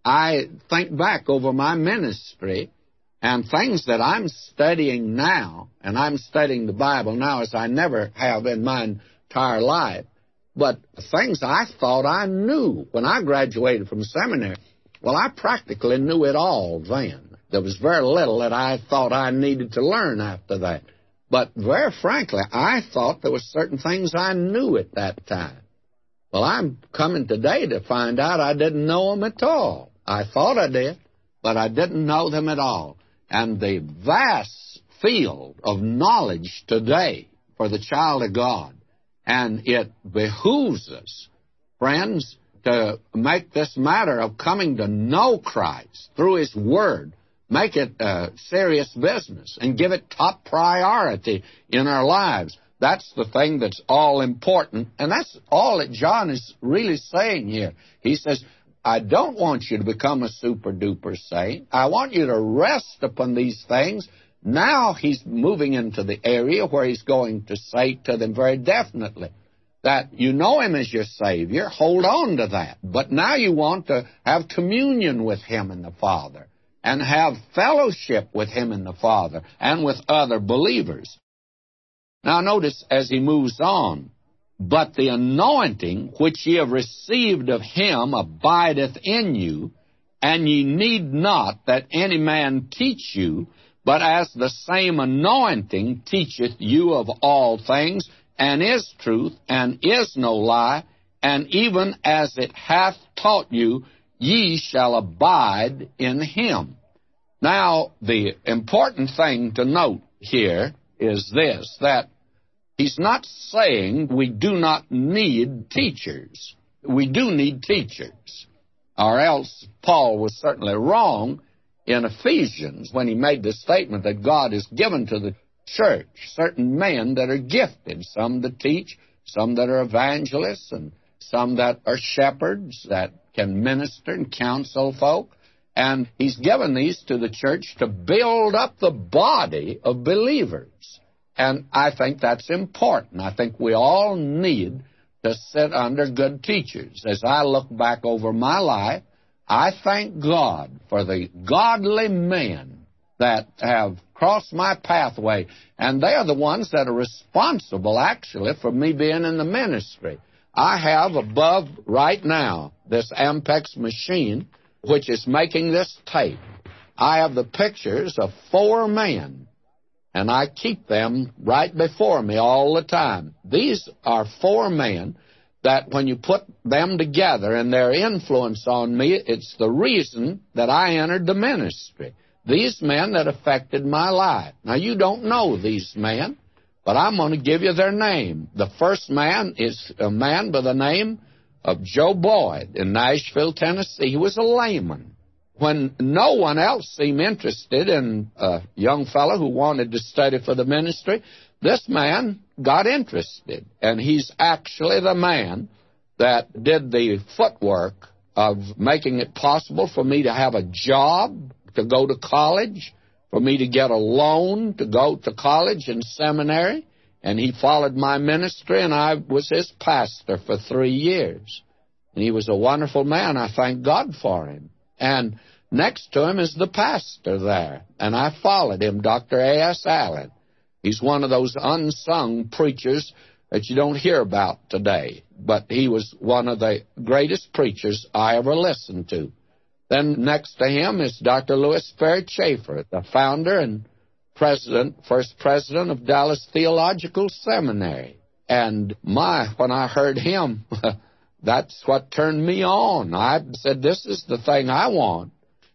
I think back over my ministry and things that I'm studying now, and I'm studying the Bible now as I never have in my entire life, but things I thought I knew when I graduated from seminary, well, I practically knew it all then. There was very little that I thought I needed to learn after that. But very frankly, I thought there were certain things I knew at that time. Well, I'm coming today to find out I didn't know them at all. I thought I did, but I didn't know them at all. And the vast field of knowledge today for the child of God, and it behooves us, friends, to make this matter of coming to know Christ through His Word, make it a serious business and give it top priority in our lives. That's the thing that's all important, and that's all that John is really saying here. He says, I don't want you to become a super-duper saint. I want you to rest upon these things. Now he's moving into the area where he's going to say to them very definitely that you know Him as your Savior, hold on to that. But now you want to have communion with Him and the Father and have fellowship with Him and the Father and with other believers. Now notice as he moves on, but the anointing which ye have received of Him abideth in you, and ye need not that any man teach you, but as the same anointing teacheth you of all things, and is truth, and is no lie, and even as it hath taught you, ye shall abide in Him. Now, the important thing to note here is this, that he's not saying we do not need teachers. We do need teachers, or else Paul was certainly wrong in Ephesians when he made the statement that God has given to the church certain men that are gifted, some to teach, some that are evangelists, and some that are shepherds that can minister and counsel folk. And he's given these to the church to build up the body of believers. And I think that's important. I think we all need to sit under good teachers. As I look back over my life, I thank God for the godly men that have crossed my pathway, and they are the ones that are responsible, actually, for me being in the ministry. I have above right now this Ampex machine, which is making this tape. I have the pictures of four men, and I keep them right before me all the time. These are four men that when you put them together and their influence on me, it's the reason that I entered the ministry. These men that affected my life. Now, you don't know these men, but I'm going to give you their name. The first man is a man by the name of Joe Boyd in Nashville, Tennessee. He was a layman. When no one else seemed interested in a young fellow who wanted to study for the ministry, this man got interested, and he's actually the man that did the footwork of making it possible for me to have a job, to go to college, for me to get a loan to go to college and seminary, and he followed my ministry, and I was his pastor for three years. And he was a wonderful man. I thank God for him. And next to him is the pastor there, and I followed him, Doctor A S Allen. He's one of those unsung preachers that you don't hear about today, but he was one of the greatest preachers I ever listened to. Then next to him is Doctor Louis Fair Chafer, the founder and president, first president of Dallas Theological Seminary. And my, when I heard him, that's what turned me on. I said, this is the thing I want.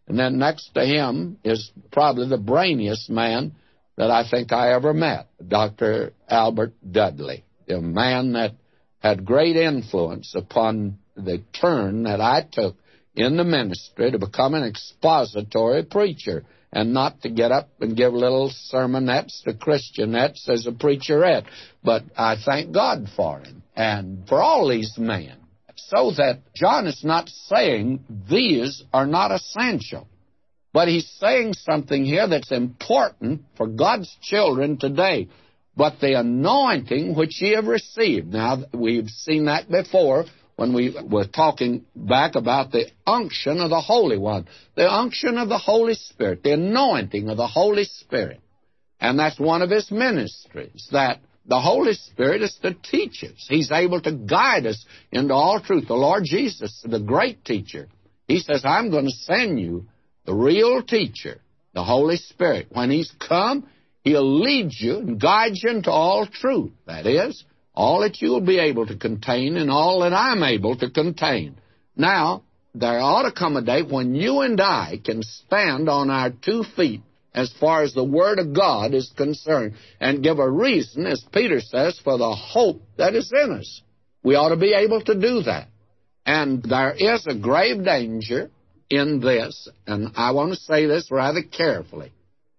And then next to him is probably the brainiest man that I think I ever met, Doctor Albert Dudley, a man that had great influence upon the turn that I took in the ministry to become an expository preacher and not to get up and give little sermonettes to Christianettes as a preacherette. But I thank God for him and for all these men, so that John is not saying these are not essential, but he's saying something here that's important for God's children today. But the anointing which ye have received. Now, we've seen that before when we were talking back about the unction of the Holy One, the unction of the Holy Spirit, the anointing of the Holy Spirit. And that's one of his ministries, that the Holy Spirit is to teach us. He's able to guide us into all truth. The Lord Jesus, the great teacher, he says, I'm going to send you the real teacher, the Holy Spirit. When he's come, he'll lead you and guide you into all truth. That is, all that you'll be able to contain and all that I'm able to contain. Now, there ought to come a day when you and I can stand on our two feet as far as the Word of God is concerned and give a reason, as Peter says, for the hope that is in us. We ought to be able to do that. And there is a grave danger in this, and I want to say this rather carefully.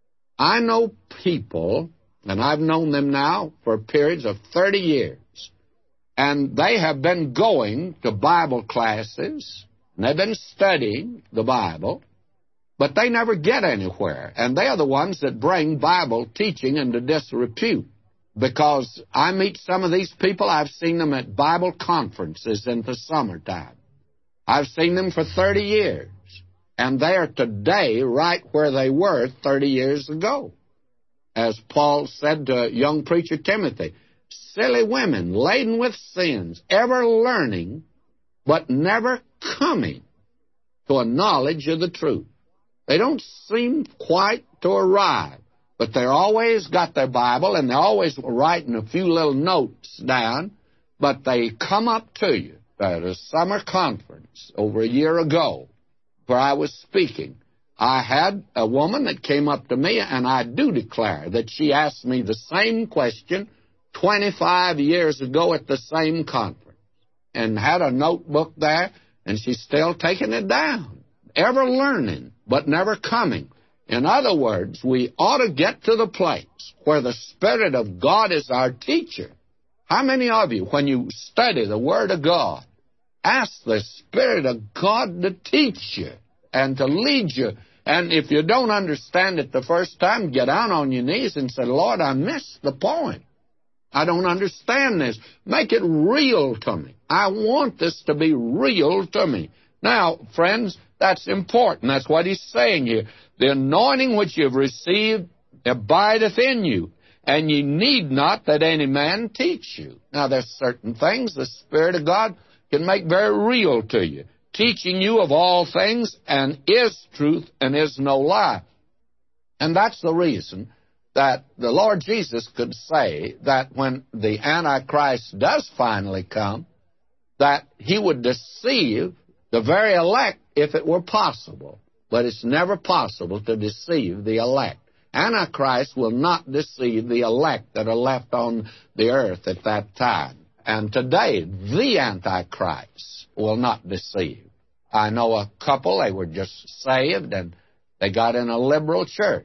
I know people, and I've known them now for periods of thirty years, and they have been going to Bible classes, and they've been studying the Bible, but they never get anywhere, and they are the ones that bring Bible teaching into disrepute. Because I meet some of these people, I've seen them at Bible conferences in the summertime. I've seen them for thirty years, and they are today right where they were thirty years ago. As Paul said to young preacher Timothy, silly women laden with sins, ever learning, but never coming to a knowledge of the truth. They don't seem quite to arrive, but they're always got their Bible, and they're always writing a few little notes down, but they come up to you at a summer conference over a year ago where I was speaking. I had a woman that came up to me, and I do declare that she asked me the same question twenty-five years ago at the same conference, and had a notebook there, and she's still taking it down. Ever learning, but never coming. In other words, we ought to get to the place where the Spirit of God is our teacher. How many of you, when you study the Word of God, ask the Spirit of God to teach you and to lead you? And if you don't understand it the first time, get down on your knees and say, Lord, I missed the point. I don't understand this. Make it real to me. I want this to be real to me. Now, friends, that's important. That's what he's saying here. The anointing which you've received abideth in you, and ye need not that any man teach you. Now, there's certain things the Spirit of God can make very real to you, teaching you of all things, and is truth and is no lie. And that's the reason that the Lord Jesus could say that when the Antichrist does finally come, that he would deceive the very elect if it were possible. But it's never possible to deceive the elect. Antichrist will not deceive the elect that are left on the earth at that time. And today, the Antichrist will not deceive. I know a couple, they were just saved, and they got in a liberal church.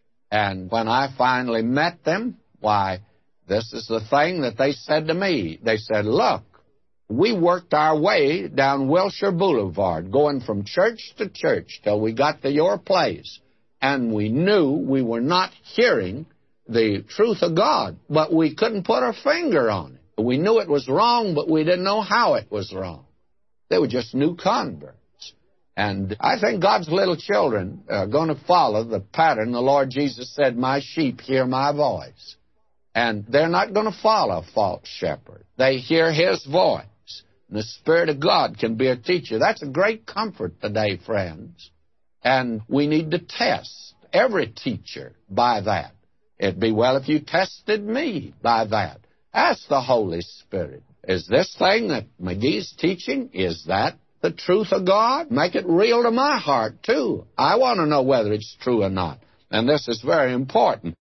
And when I finally met them, why, this is the thing that they said to me. They said, look, we worked our way down Wilshire Boulevard, going from church to church till we got to your place. And we knew we were not hearing the truth of God, but we couldn't put our finger on it. We knew it was wrong, but we didn't know how it was wrong. They were just new converts. And I think God's little children are going to follow the pattern the Lord Jesus said, my sheep hear my voice. And they're not going to follow a false shepherd. They hear his voice. And the Spirit of God can be a teacher. That's a great comfort today, friends. And we need to test every teacher by that. It'd be well if you tested me by that. Ask the Holy Spirit, is this thing that McGee's teaching, is that the truth of God. Make it real to my heart, too. I want to know whether it's true or not. And this is very important.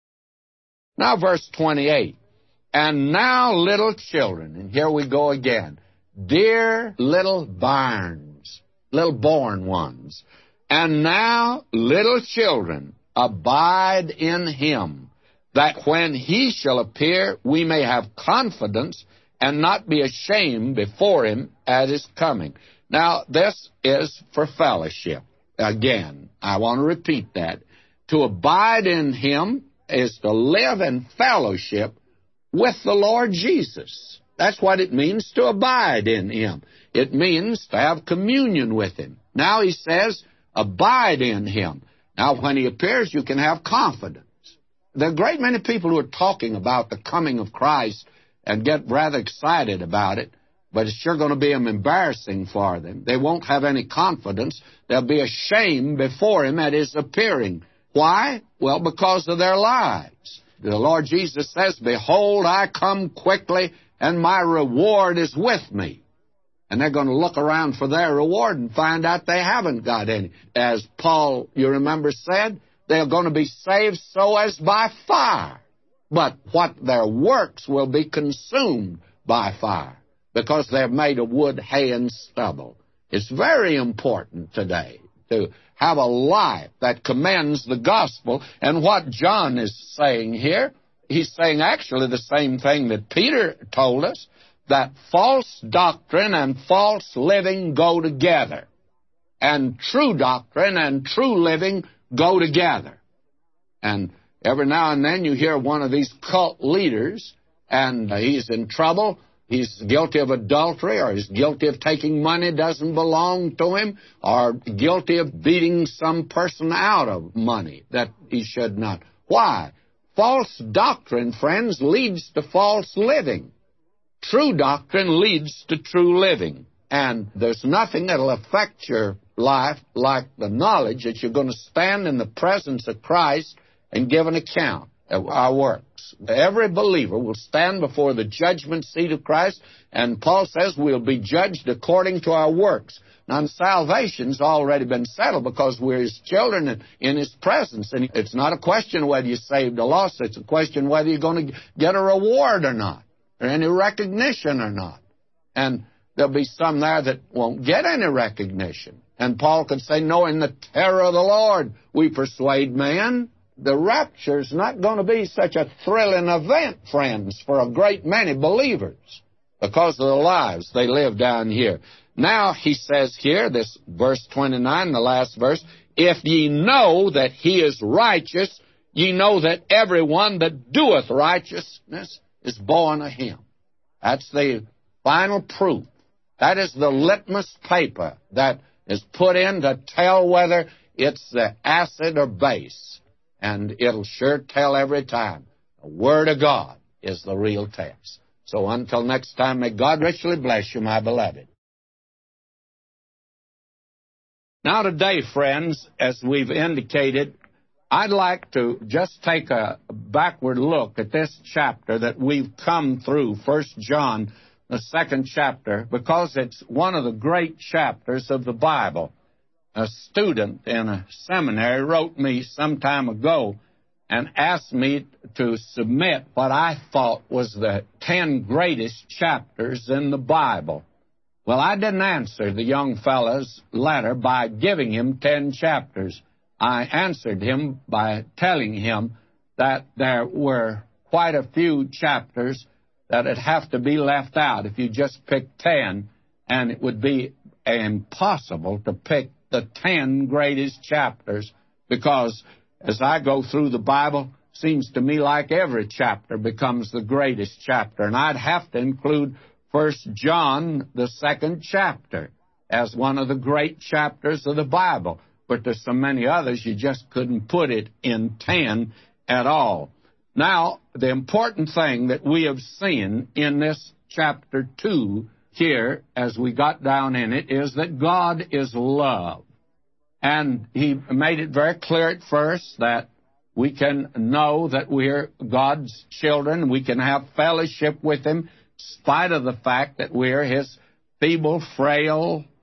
Now, verse twenty-eight. And now, little children, and here we go again. Dear little barns, little born ones. And now, little children, abide in him, that when he shall appear, we may have confidence and not be ashamed before him at his coming. Now, this is for fellowship. Again, I want to repeat that. To abide in him is to live in fellowship with the Lord Jesus. That's what it means to abide in him. It means to have communion with him. Now he says, abide in him. Now, when he appears, you can have confidence. There are a great many people who are talking about the coming of Christ and get rather excited about it, but it's sure going to be embarrassing for them. They won't have any confidence. They'll be ashamed before him at his appearing. Why? Well, because of their lives. The Lord Jesus says, behold, I come quickly, and my reward is with me. And they're going to look around for their reward and find out they haven't got any. As Paul, you remember, said, they're going to be saved so as by fire. But what their works will be consumed by fire, because they're made of wood, hay, and stubble. It's very important today to have a life that commends the gospel. And what John is saying here, he's saying actually the same thing that Peter told us, that false doctrine and false living go together. And true doctrine and true living go together. And every now and then you hear one of these cult leaders, and he's in trouble. He's guilty of adultery, or he's guilty of taking money that doesn't belong to him, or guilty of beating some person out of money that he should not. Why? False doctrine, friends, leads to false living. True doctrine leads to true living. And there's nothing that'll affect your life like the knowledge that you're going to stand in the presence of Christ and give an account of our works. Every believer will stand before the judgment seat of Christ, and Paul says we'll be judged according to our works. Now, salvation's already been settled because we're his children in his presence. And it's not a question whether you're saved or lost. It's a question whether you're going to get a reward or not, or any recognition or not. And there'll be some there that won't get any recognition. And Paul could say, no, in the terror of the Lord we persuade man. The rapture's not going to be such a thrilling event, friends, for a great many believers because of the lives they live down here. Now, he says here, this verse twenty-nine, the last verse, if ye know that he is righteous, ye know that everyone that doeth righteousness is born of him. That's the final proof. That is the litmus paper that is put in to tell whether it's the acid or base. And it'll sure tell every time. The Word of God is the real test. So until next time, may God richly bless you, my beloved. Now today, friends, as we've indicated, I'd like to just take a backward look at this chapter that we've come through, First John, the second chapter, because it's one of the great chapters of the Bible. A student in a seminary wrote me some time ago and asked me to submit what I thought was the ten greatest chapters in the Bible. Well, I didn't answer the young fellow's letter by giving him ten chapters. I answered him by telling him that there were quite a few chapters that would have to be left out if you just picked ten, and it would be impossible to pick the ten greatest chapters, because as I go through the Bible, seems to me like every chapter becomes the greatest chapter, and I'd have to include First John, the second chapter, as one of the great chapters of the Bible. But there's so many others, you just couldn't put it in ten at all. Now, the important thing that we have seen in this chapter two here, as we got down in it, is that God is love. And he made it very clear at first that we can know that we're God's children. We can have fellowship with him in spite of the fact that we're his feeble, frail,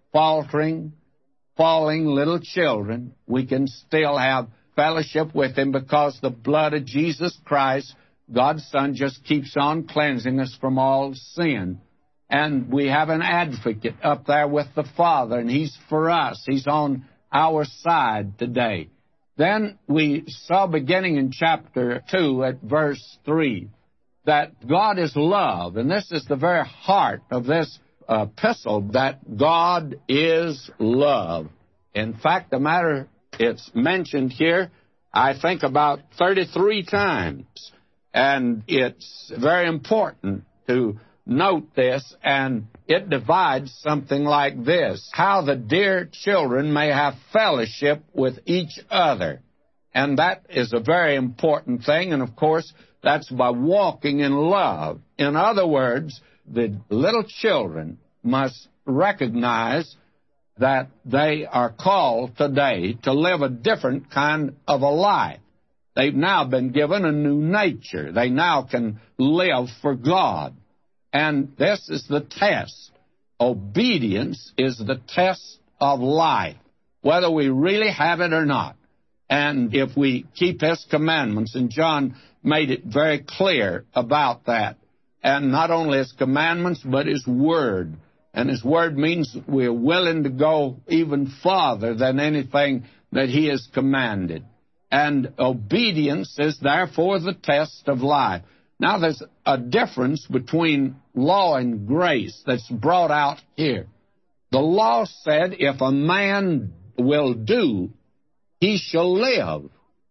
faltering, falling little children, we can still have fellowship with Him because the blood of Jesus Christ, God's Son, just keeps on cleansing us from all sin. And we have an advocate up there with the Father, and He's for us. He's on our side today. Then we saw beginning in chapter two at verse three that God is love, and this is the very heart of this epistle, that God is love. In fact, the matter, it's mentioned here, I think, about thirty-three times, and it's very important to note this, and it divides something like this: how the dear children may have fellowship with each other. And that is a very important thing, and of course, that's by walking in love. In other words, the little children must recognize that they are called today to live a different kind of a life. They've now been given a new nature. They now can live for God. And this is the test. Obedience is the test of life, whether we really have it or not. And if we keep His commandments, and John made it very clear about that, and not only His commandments, but His Word. And His Word means we're willing to go even farther than anything that He has commanded. And obedience is therefore the test of life. Now, there's a difference between law and grace that's brought out here. The law said, if a man will do, he shall live.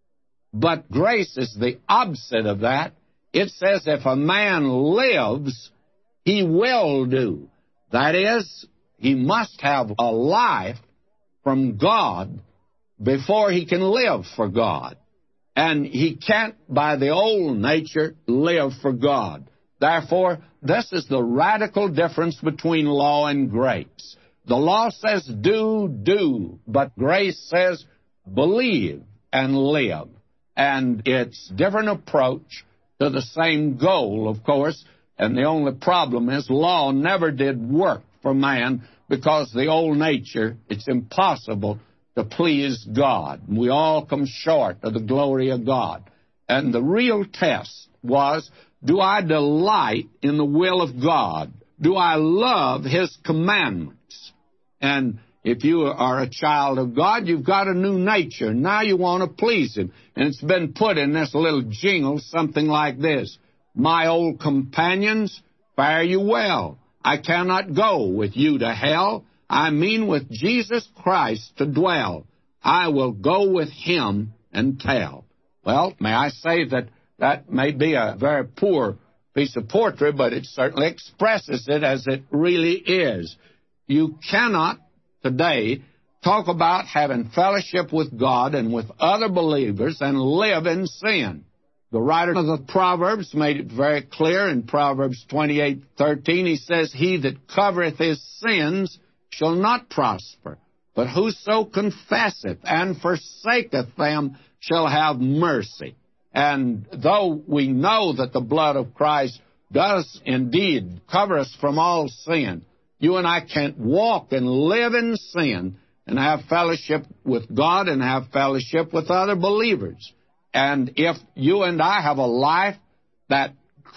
But grace is the opposite of that. It says, if a man lives, he will do. That is, he must have a life from God before he can live for God. And he can't, by the old nature, live for God. Therefore, this is the radical difference between law and grace. The law says do, do, but grace says believe and live. And it's a different approach to the same goal, of course, and the only problem is law never did work for man because the old nature, it's impossible to please God. We all come short of the glory of God. And the real test was, do I delight in the will of God? Do I love His commandments? And if you are a child of God, you've got a new nature. Now you want to please Him. And it's been put in this little jingle, something like this: my old companions, fare you well. I cannot go with you to hell. I mean with Jesus Christ to dwell. I will go with Him and tell. Well, may I say that that may be a very poor piece of poetry, but it certainly expresses it as it really is. You cannot today talk about having fellowship with God and with other believers and live in sin. The writer of the Proverbs made it very clear in Proverbs twenty-eight thirteen. He says, he that covereth his sins shall not prosper, but whoso confesseth and forsaketh them shall have mercy. And though we know that the blood of Christ does indeed cover us from all sin, you and I can't walk and live in sin and have fellowship with God and have fellowship with other believers. And if you and I have a life that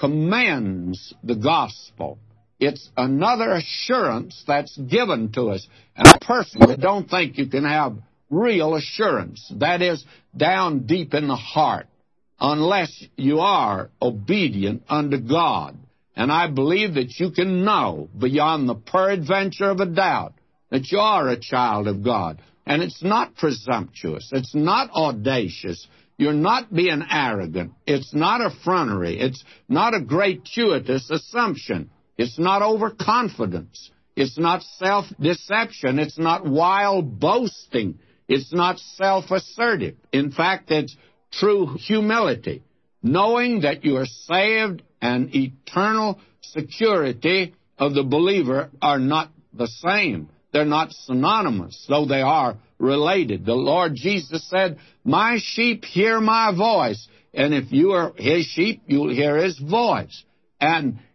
commends the gospel, it's another assurance that's given to us. And I personally don't think you can have real assurance, that is, down deep in the heart, unless you are obedient unto God. And I believe that you can know beyond the peradventure of a doubt that you are a child of God. And it's not presumptuous. It's not audacious. You're not being arrogant. It's not effrontery. It's not a gratuitous assumption. It's not overconfidence. It's not self-deception. It's not wild boasting. It's not self-assertive. In fact, it's true humility, knowing that you are saved and eternal security of the believer are not the same. They're not synonymous, though they are related. The Lord Jesus said, my sheep hear my voice, and if you are His sheep, you'll hear His voice. And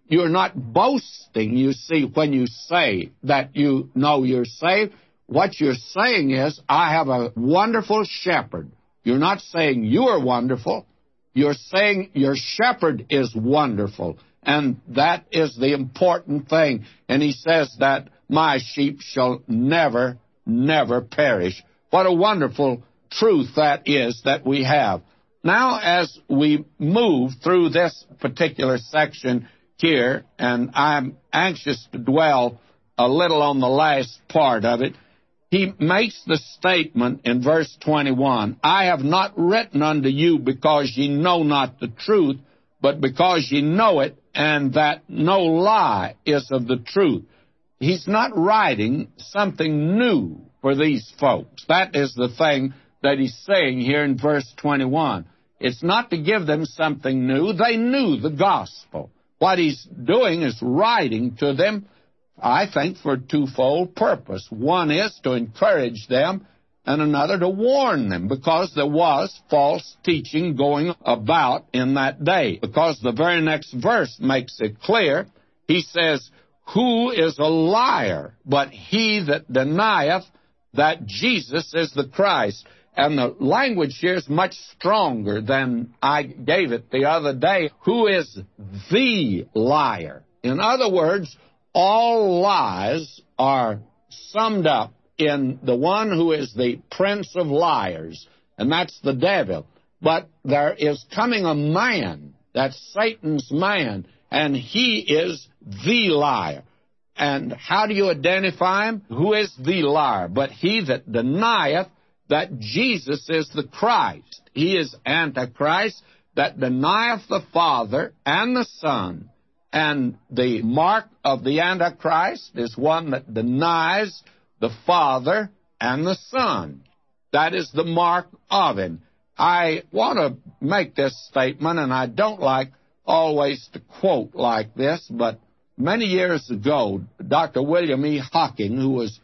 you're not boasting, you see, when you say that you know you're saved. What you're saying is, I have a wonderful shepherd. You're not saying you're wonderful. You're saying your shepherd is wonderful. And that is the important thing. And he says that my sheep shall never, never perish. What a wonderful truth that is that we have. Now, as we move through this particular section here, and I'm anxious to dwell a little on the last part of it, he makes the statement in verse twenty-one, I have not written unto you because ye know not the truth, but because ye know it, and that no lie is of the truth. He's not writing something new for these folks. That is the thing that he's saying here in verse twenty-one. It's not to give them something new. They knew the gospel. What he's doing is writing to them, I think, for a twofold purpose. One is to encourage them, and another to warn them, because there was false teaching going about in that day. Because the very next verse makes it clear. He says, who is a liar but he that denieth that Jesus is the Christ? And the language here is much stronger than I gave it the other day. Who is the liar? In other words, all lies are summed up in the one who is the prince of liars, and that's the devil. But there is coming a man, that's Satan's man, and he is the liar. And how do you identify him? Who is the liar? But he that denieth that Jesus is the Christ. He is Antichrist that denieth the Father and the Son. And the mark of the Antichrist is one that denies the Father and the Son. That is the mark of him. I want to make this statement, and I don't like always to quote like this, but many years ago, Doctor William E. Hocking, who was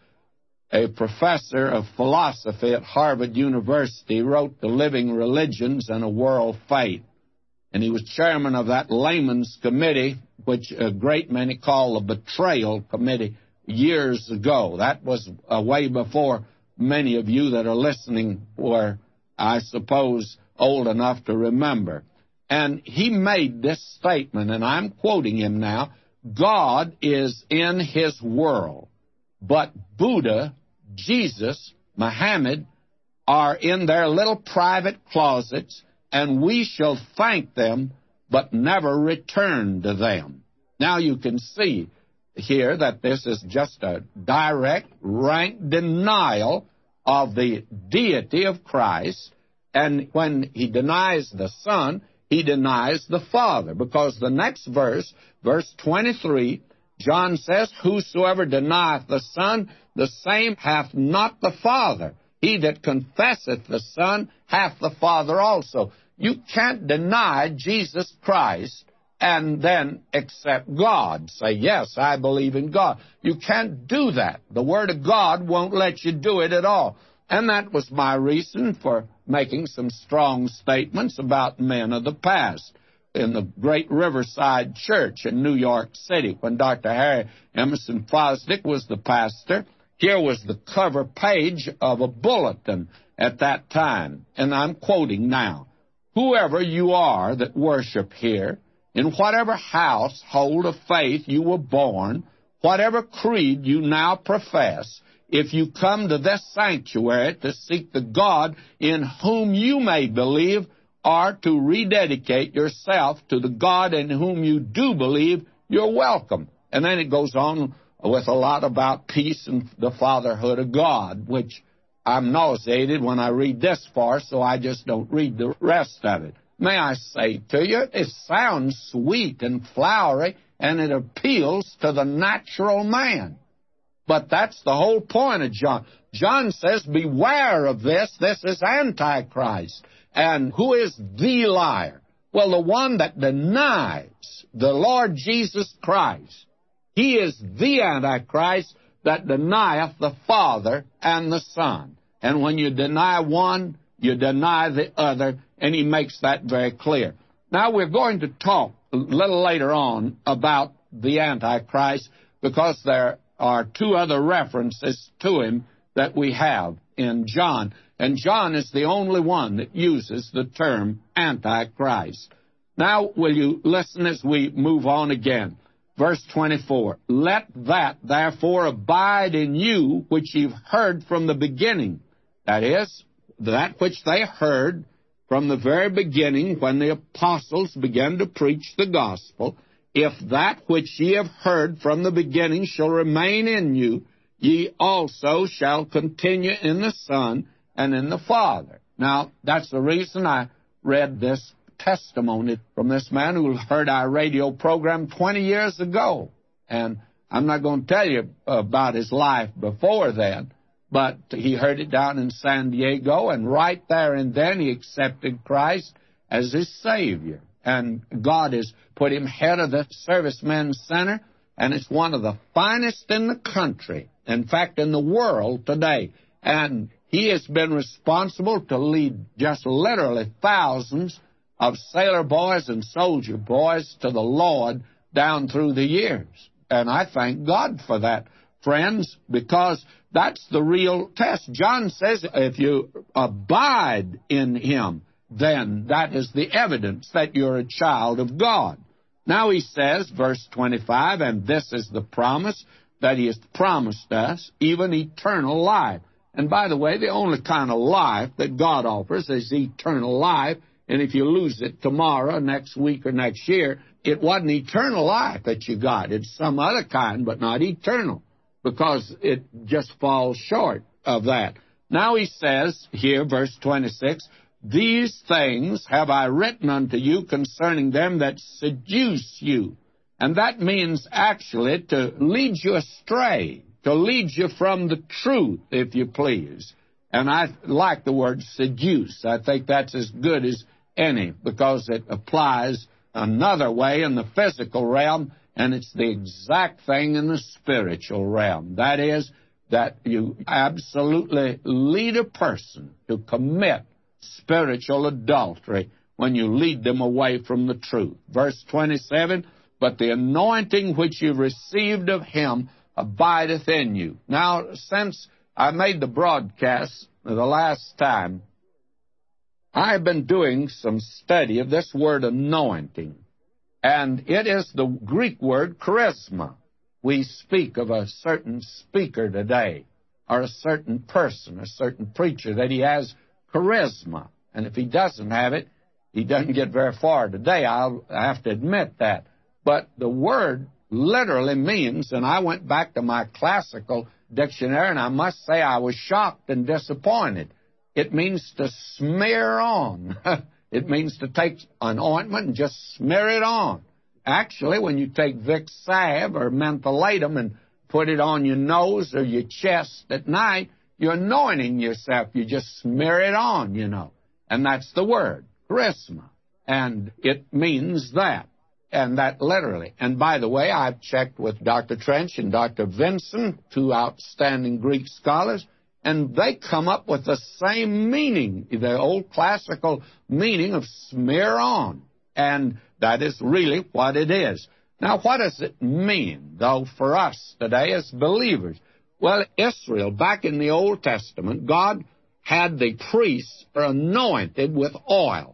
a professor of philosophy at Harvard University, wrote The Living Religions and a World Faith. And he was chairman of that layman's committee, which a great many call the Betrayal Committee, years ago. That was uh, way before many of you that are listening were, I suppose, old enough to remember. And he made this statement, and I'm quoting him now, God is in his world, but Buddha, Jesus, Muhammad are in their little private closets, and we shall thank them, but never return to them. Now you can see here that this is just a direct, rank denial of the deity of Christ, and when he denies the Son, he denies the Father, because the next verse, verse twenty-three, John says, whosoever denieth the Son, the same hath not the Father. He that confesseth the Son hath the Father also. You can't deny Jesus Christ and then accept God. Say, yes, I believe in God. You can't do that. The Word of God won't let you do it at all. And that was my reason for making some strong statements about men of the past. In the great Riverside Church in New York City, when Doctor Harry Emerson Fosdick was the pastor, here was the cover page of a bulletin at that time, and I'm quoting now. Whoever you are that worship here, in whatever household of faith you were born, whatever creed you now profess, if you come to this sanctuary to seek the God in whom you may believe, or to rededicate yourself to the God in whom you do believe, you're welcome. And then it goes on with a lot about peace and the fatherhood of God, which I'm nauseated when I read this far, so I just don't read the rest of it. May I say to you, it sounds sweet and flowery, and it appeals to the natural man. But that's the whole point of John. John says, beware of this. This is Antichrist. And who is the liar? Well, the one that denies the Lord Jesus Christ. He is the Antichrist that denieth the Father and the Son. And when you deny one, you deny the other, and he makes that very clear. Now, we're going to talk a little later on about the Antichrist, because there are two other references to him that we have in John. And John is the only one that uses the term Antichrist. Now, will you listen as we move on again? Verse twenty-four, let that therefore abide in you which you've heard from the beginning. That is, that which they heard from the very beginning when the apostles began to preach the gospel. If that which ye have heard from the beginning shall remain in you, ye also shall continue in the Son and in the Father. Now, that's the reason I read this testimony from this man who heard our radio program twenty years ago. And I'm not going to tell you about his life before then, but he heard it down in San Diego, and right there and then he accepted Christ as his Savior. And God has put him head of the Servicemen's Center, and it's one of the finest in the country, in fact, in the world today. And he has been responsible to lead just literally thousands of sailor boys and soldier boys to the Lord down through the years. And I thank God for that, friends, because that's the real test. John says if you abide in him, then that is the evidence that you're a child of God. Now he says, verse twenty-five, and this is the promise that he has promised us, even eternal life. And by the way, the only kind of life that God offers is eternal life. And if you lose it tomorrow, next week, or next year, it wasn't eternal life that you got. It's some other kind, but not eternal, because it just falls short of that. Now he says here, verse twenty-six, these things have I written unto you concerning them that seduce you. And that means actually to lead you astray, to lead you from the truth, if you please. And I like the word seduce. I think that's as good as any, because it applies another way in the physical realm, and it's the exact thing in the spiritual realm. That is, that you absolutely lead a person to commit spiritual adultery when you lead them away from the truth. Verse twenty-seven, but the anointing which you received of him abideth in you. Now, since I made the broadcast the last time, I've been doing some study of this word anointing, and it is the Greek word charisma. We speak of a certain speaker today, or a certain person, a certain preacher, that he has charisma. And if he doesn't have it, he doesn't get very far today. I'll I have to admit that. But the word literally means, and I went back to my classical dictionary, and I must say I was shocked and disappointed. It means to smear on. It means to take an ointment and just smear it on. Actually, when you take Vicks salve or mentholatum and put it on your nose or your chest at night, you're anointing yourself. You just smear it on, you know. And that's the word, charisma. And it means that, and that literally. And by the way, I've checked with Doctor Trench and Doctor Vinson, two outstanding Greek scholars, and they come up with the same meaning, the old classical meaning of smear on. And that is really what it is. Now, what does it mean, though, for us today as believers? Well, Israel, back in the Old Testament, God had the priests anointed with oil.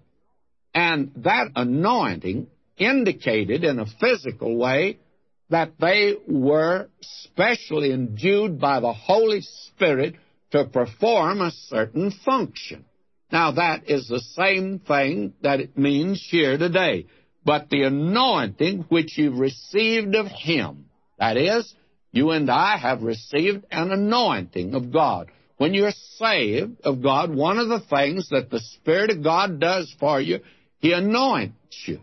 And that anointing indicated in a physical way that they were specially endued by the Holy Spirit to perform a certain function. Now, that is the same thing that it means here today. But the anointing which you've received of him, that is, you and I have received an anointing of God. When you're saved of God, one of the things that the Spirit of God does for you, he anoints you.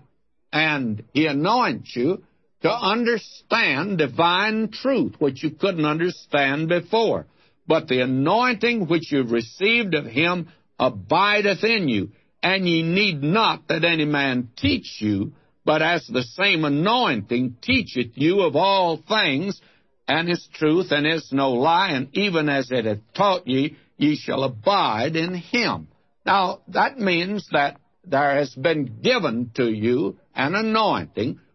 And he anoints you to understand divine truth, which you couldn't understand before. But the anointing which you've received of him abideth in you, and ye need not that any man teach you, but as the same anointing teacheth you of all things, and is truth, and is no lie, and even as it hath taught ye, ye shall abide in him. Now, that means that there has been given to you an anointing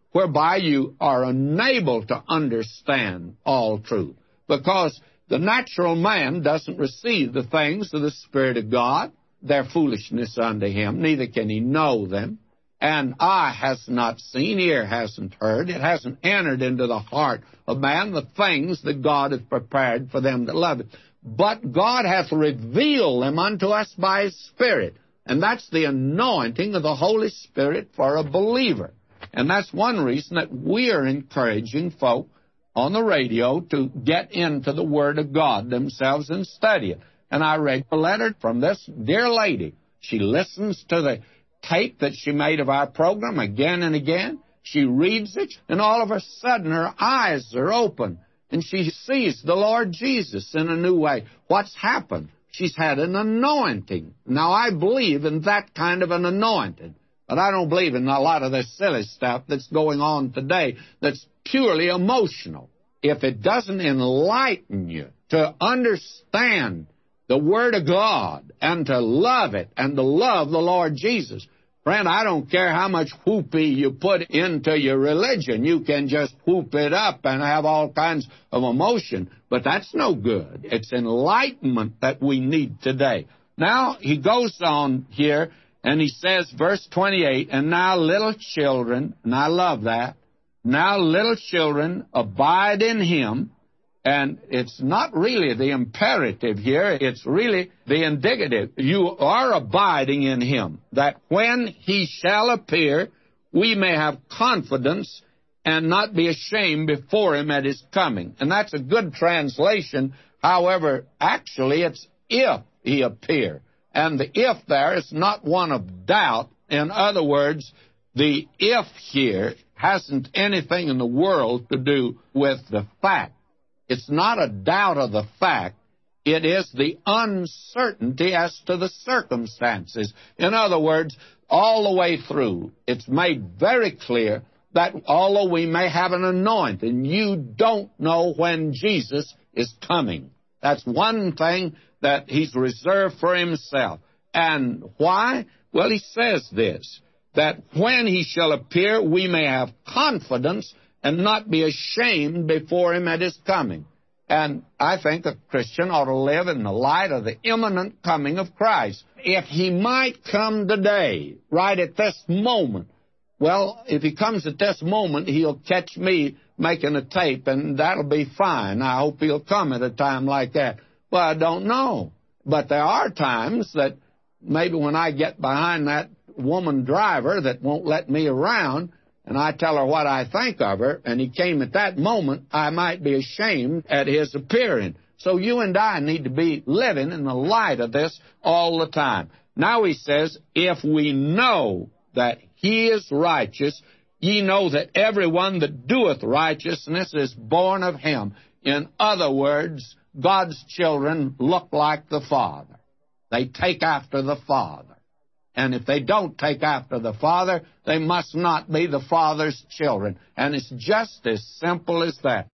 whereby you are unable to understand all truth. Because the natural man doesn't receive the things of the Spirit of God. They're foolishness unto him, neither can he know them. And eye has not seen, ear hasn't heard, it hasn't entered into the heart of man the things that God hath prepared for them that love him. But God hath revealed them unto us by his Spirit. And that's the anointing of the Holy Spirit for a believer. And that's one reason that we're encouraging folk on the radio to get into the Word of God themselves and study it. And I read a letter from this dear lady. She listens to the tape that she made of our program again and again. She reads it, and all of a sudden her eyes are open, and she sees the Lord Jesus in a new way. What's happened? She's had an anointing. Now, I believe in that kind of an anointing, but I don't believe in a lot of this silly stuff that's going on today that's purely emotional. If it doesn't enlighten you to understand the Word of God and to love it and to love the Lord Jesus, friend, I don't care how much whoopee you put into your religion. You can just whoop it up and have all kinds of emotion, but that's no good. It's enlightenment that we need today. Now, he goes on here, and he says, verse twenty-eight, and now little children, and I love that, now little children, abide in him. And it's not really the imperative here, it's really the indicative. You are abiding in him, that when he shall appear, we may have confidence and not be ashamed before him at his coming. And that's a good translation. However, actually, it's if he appear. And the if there is not one of doubt. In other words, the if here hasn't anything in the world to do with the fact. It's not a doubt of the fact. It is the uncertainty as to the circumstances. In other words, all the way through, it's made very clear that although we may have an anointing, you don't know when Jesus is coming. That's one thing that he's reserved for himself. And why? Well, he says this, that when he shall appear, we may have confidence and not be ashamed before him at his coming. And I think a Christian ought to live in the light of the imminent coming of Christ. If he might come today, right at this moment, well, if he comes at this moment, he'll catch me making a tape, and that'll be fine. I hope he'll come at a time like that. Well, I don't know. But there are times that maybe when I get behind that woman driver that won't let me around, and I tell her what I think of her, and he came at that moment, I might be ashamed at his appearing. So you and I need to be living in the light of this all the time. Now he says, if we know that he is righteous, ye know that everyone that doeth righteousness is born of him. In other words, God's children look like the Father. They take after the Father. And if they don't take after the Father, they must not be the Father's children. And it's just as simple as that.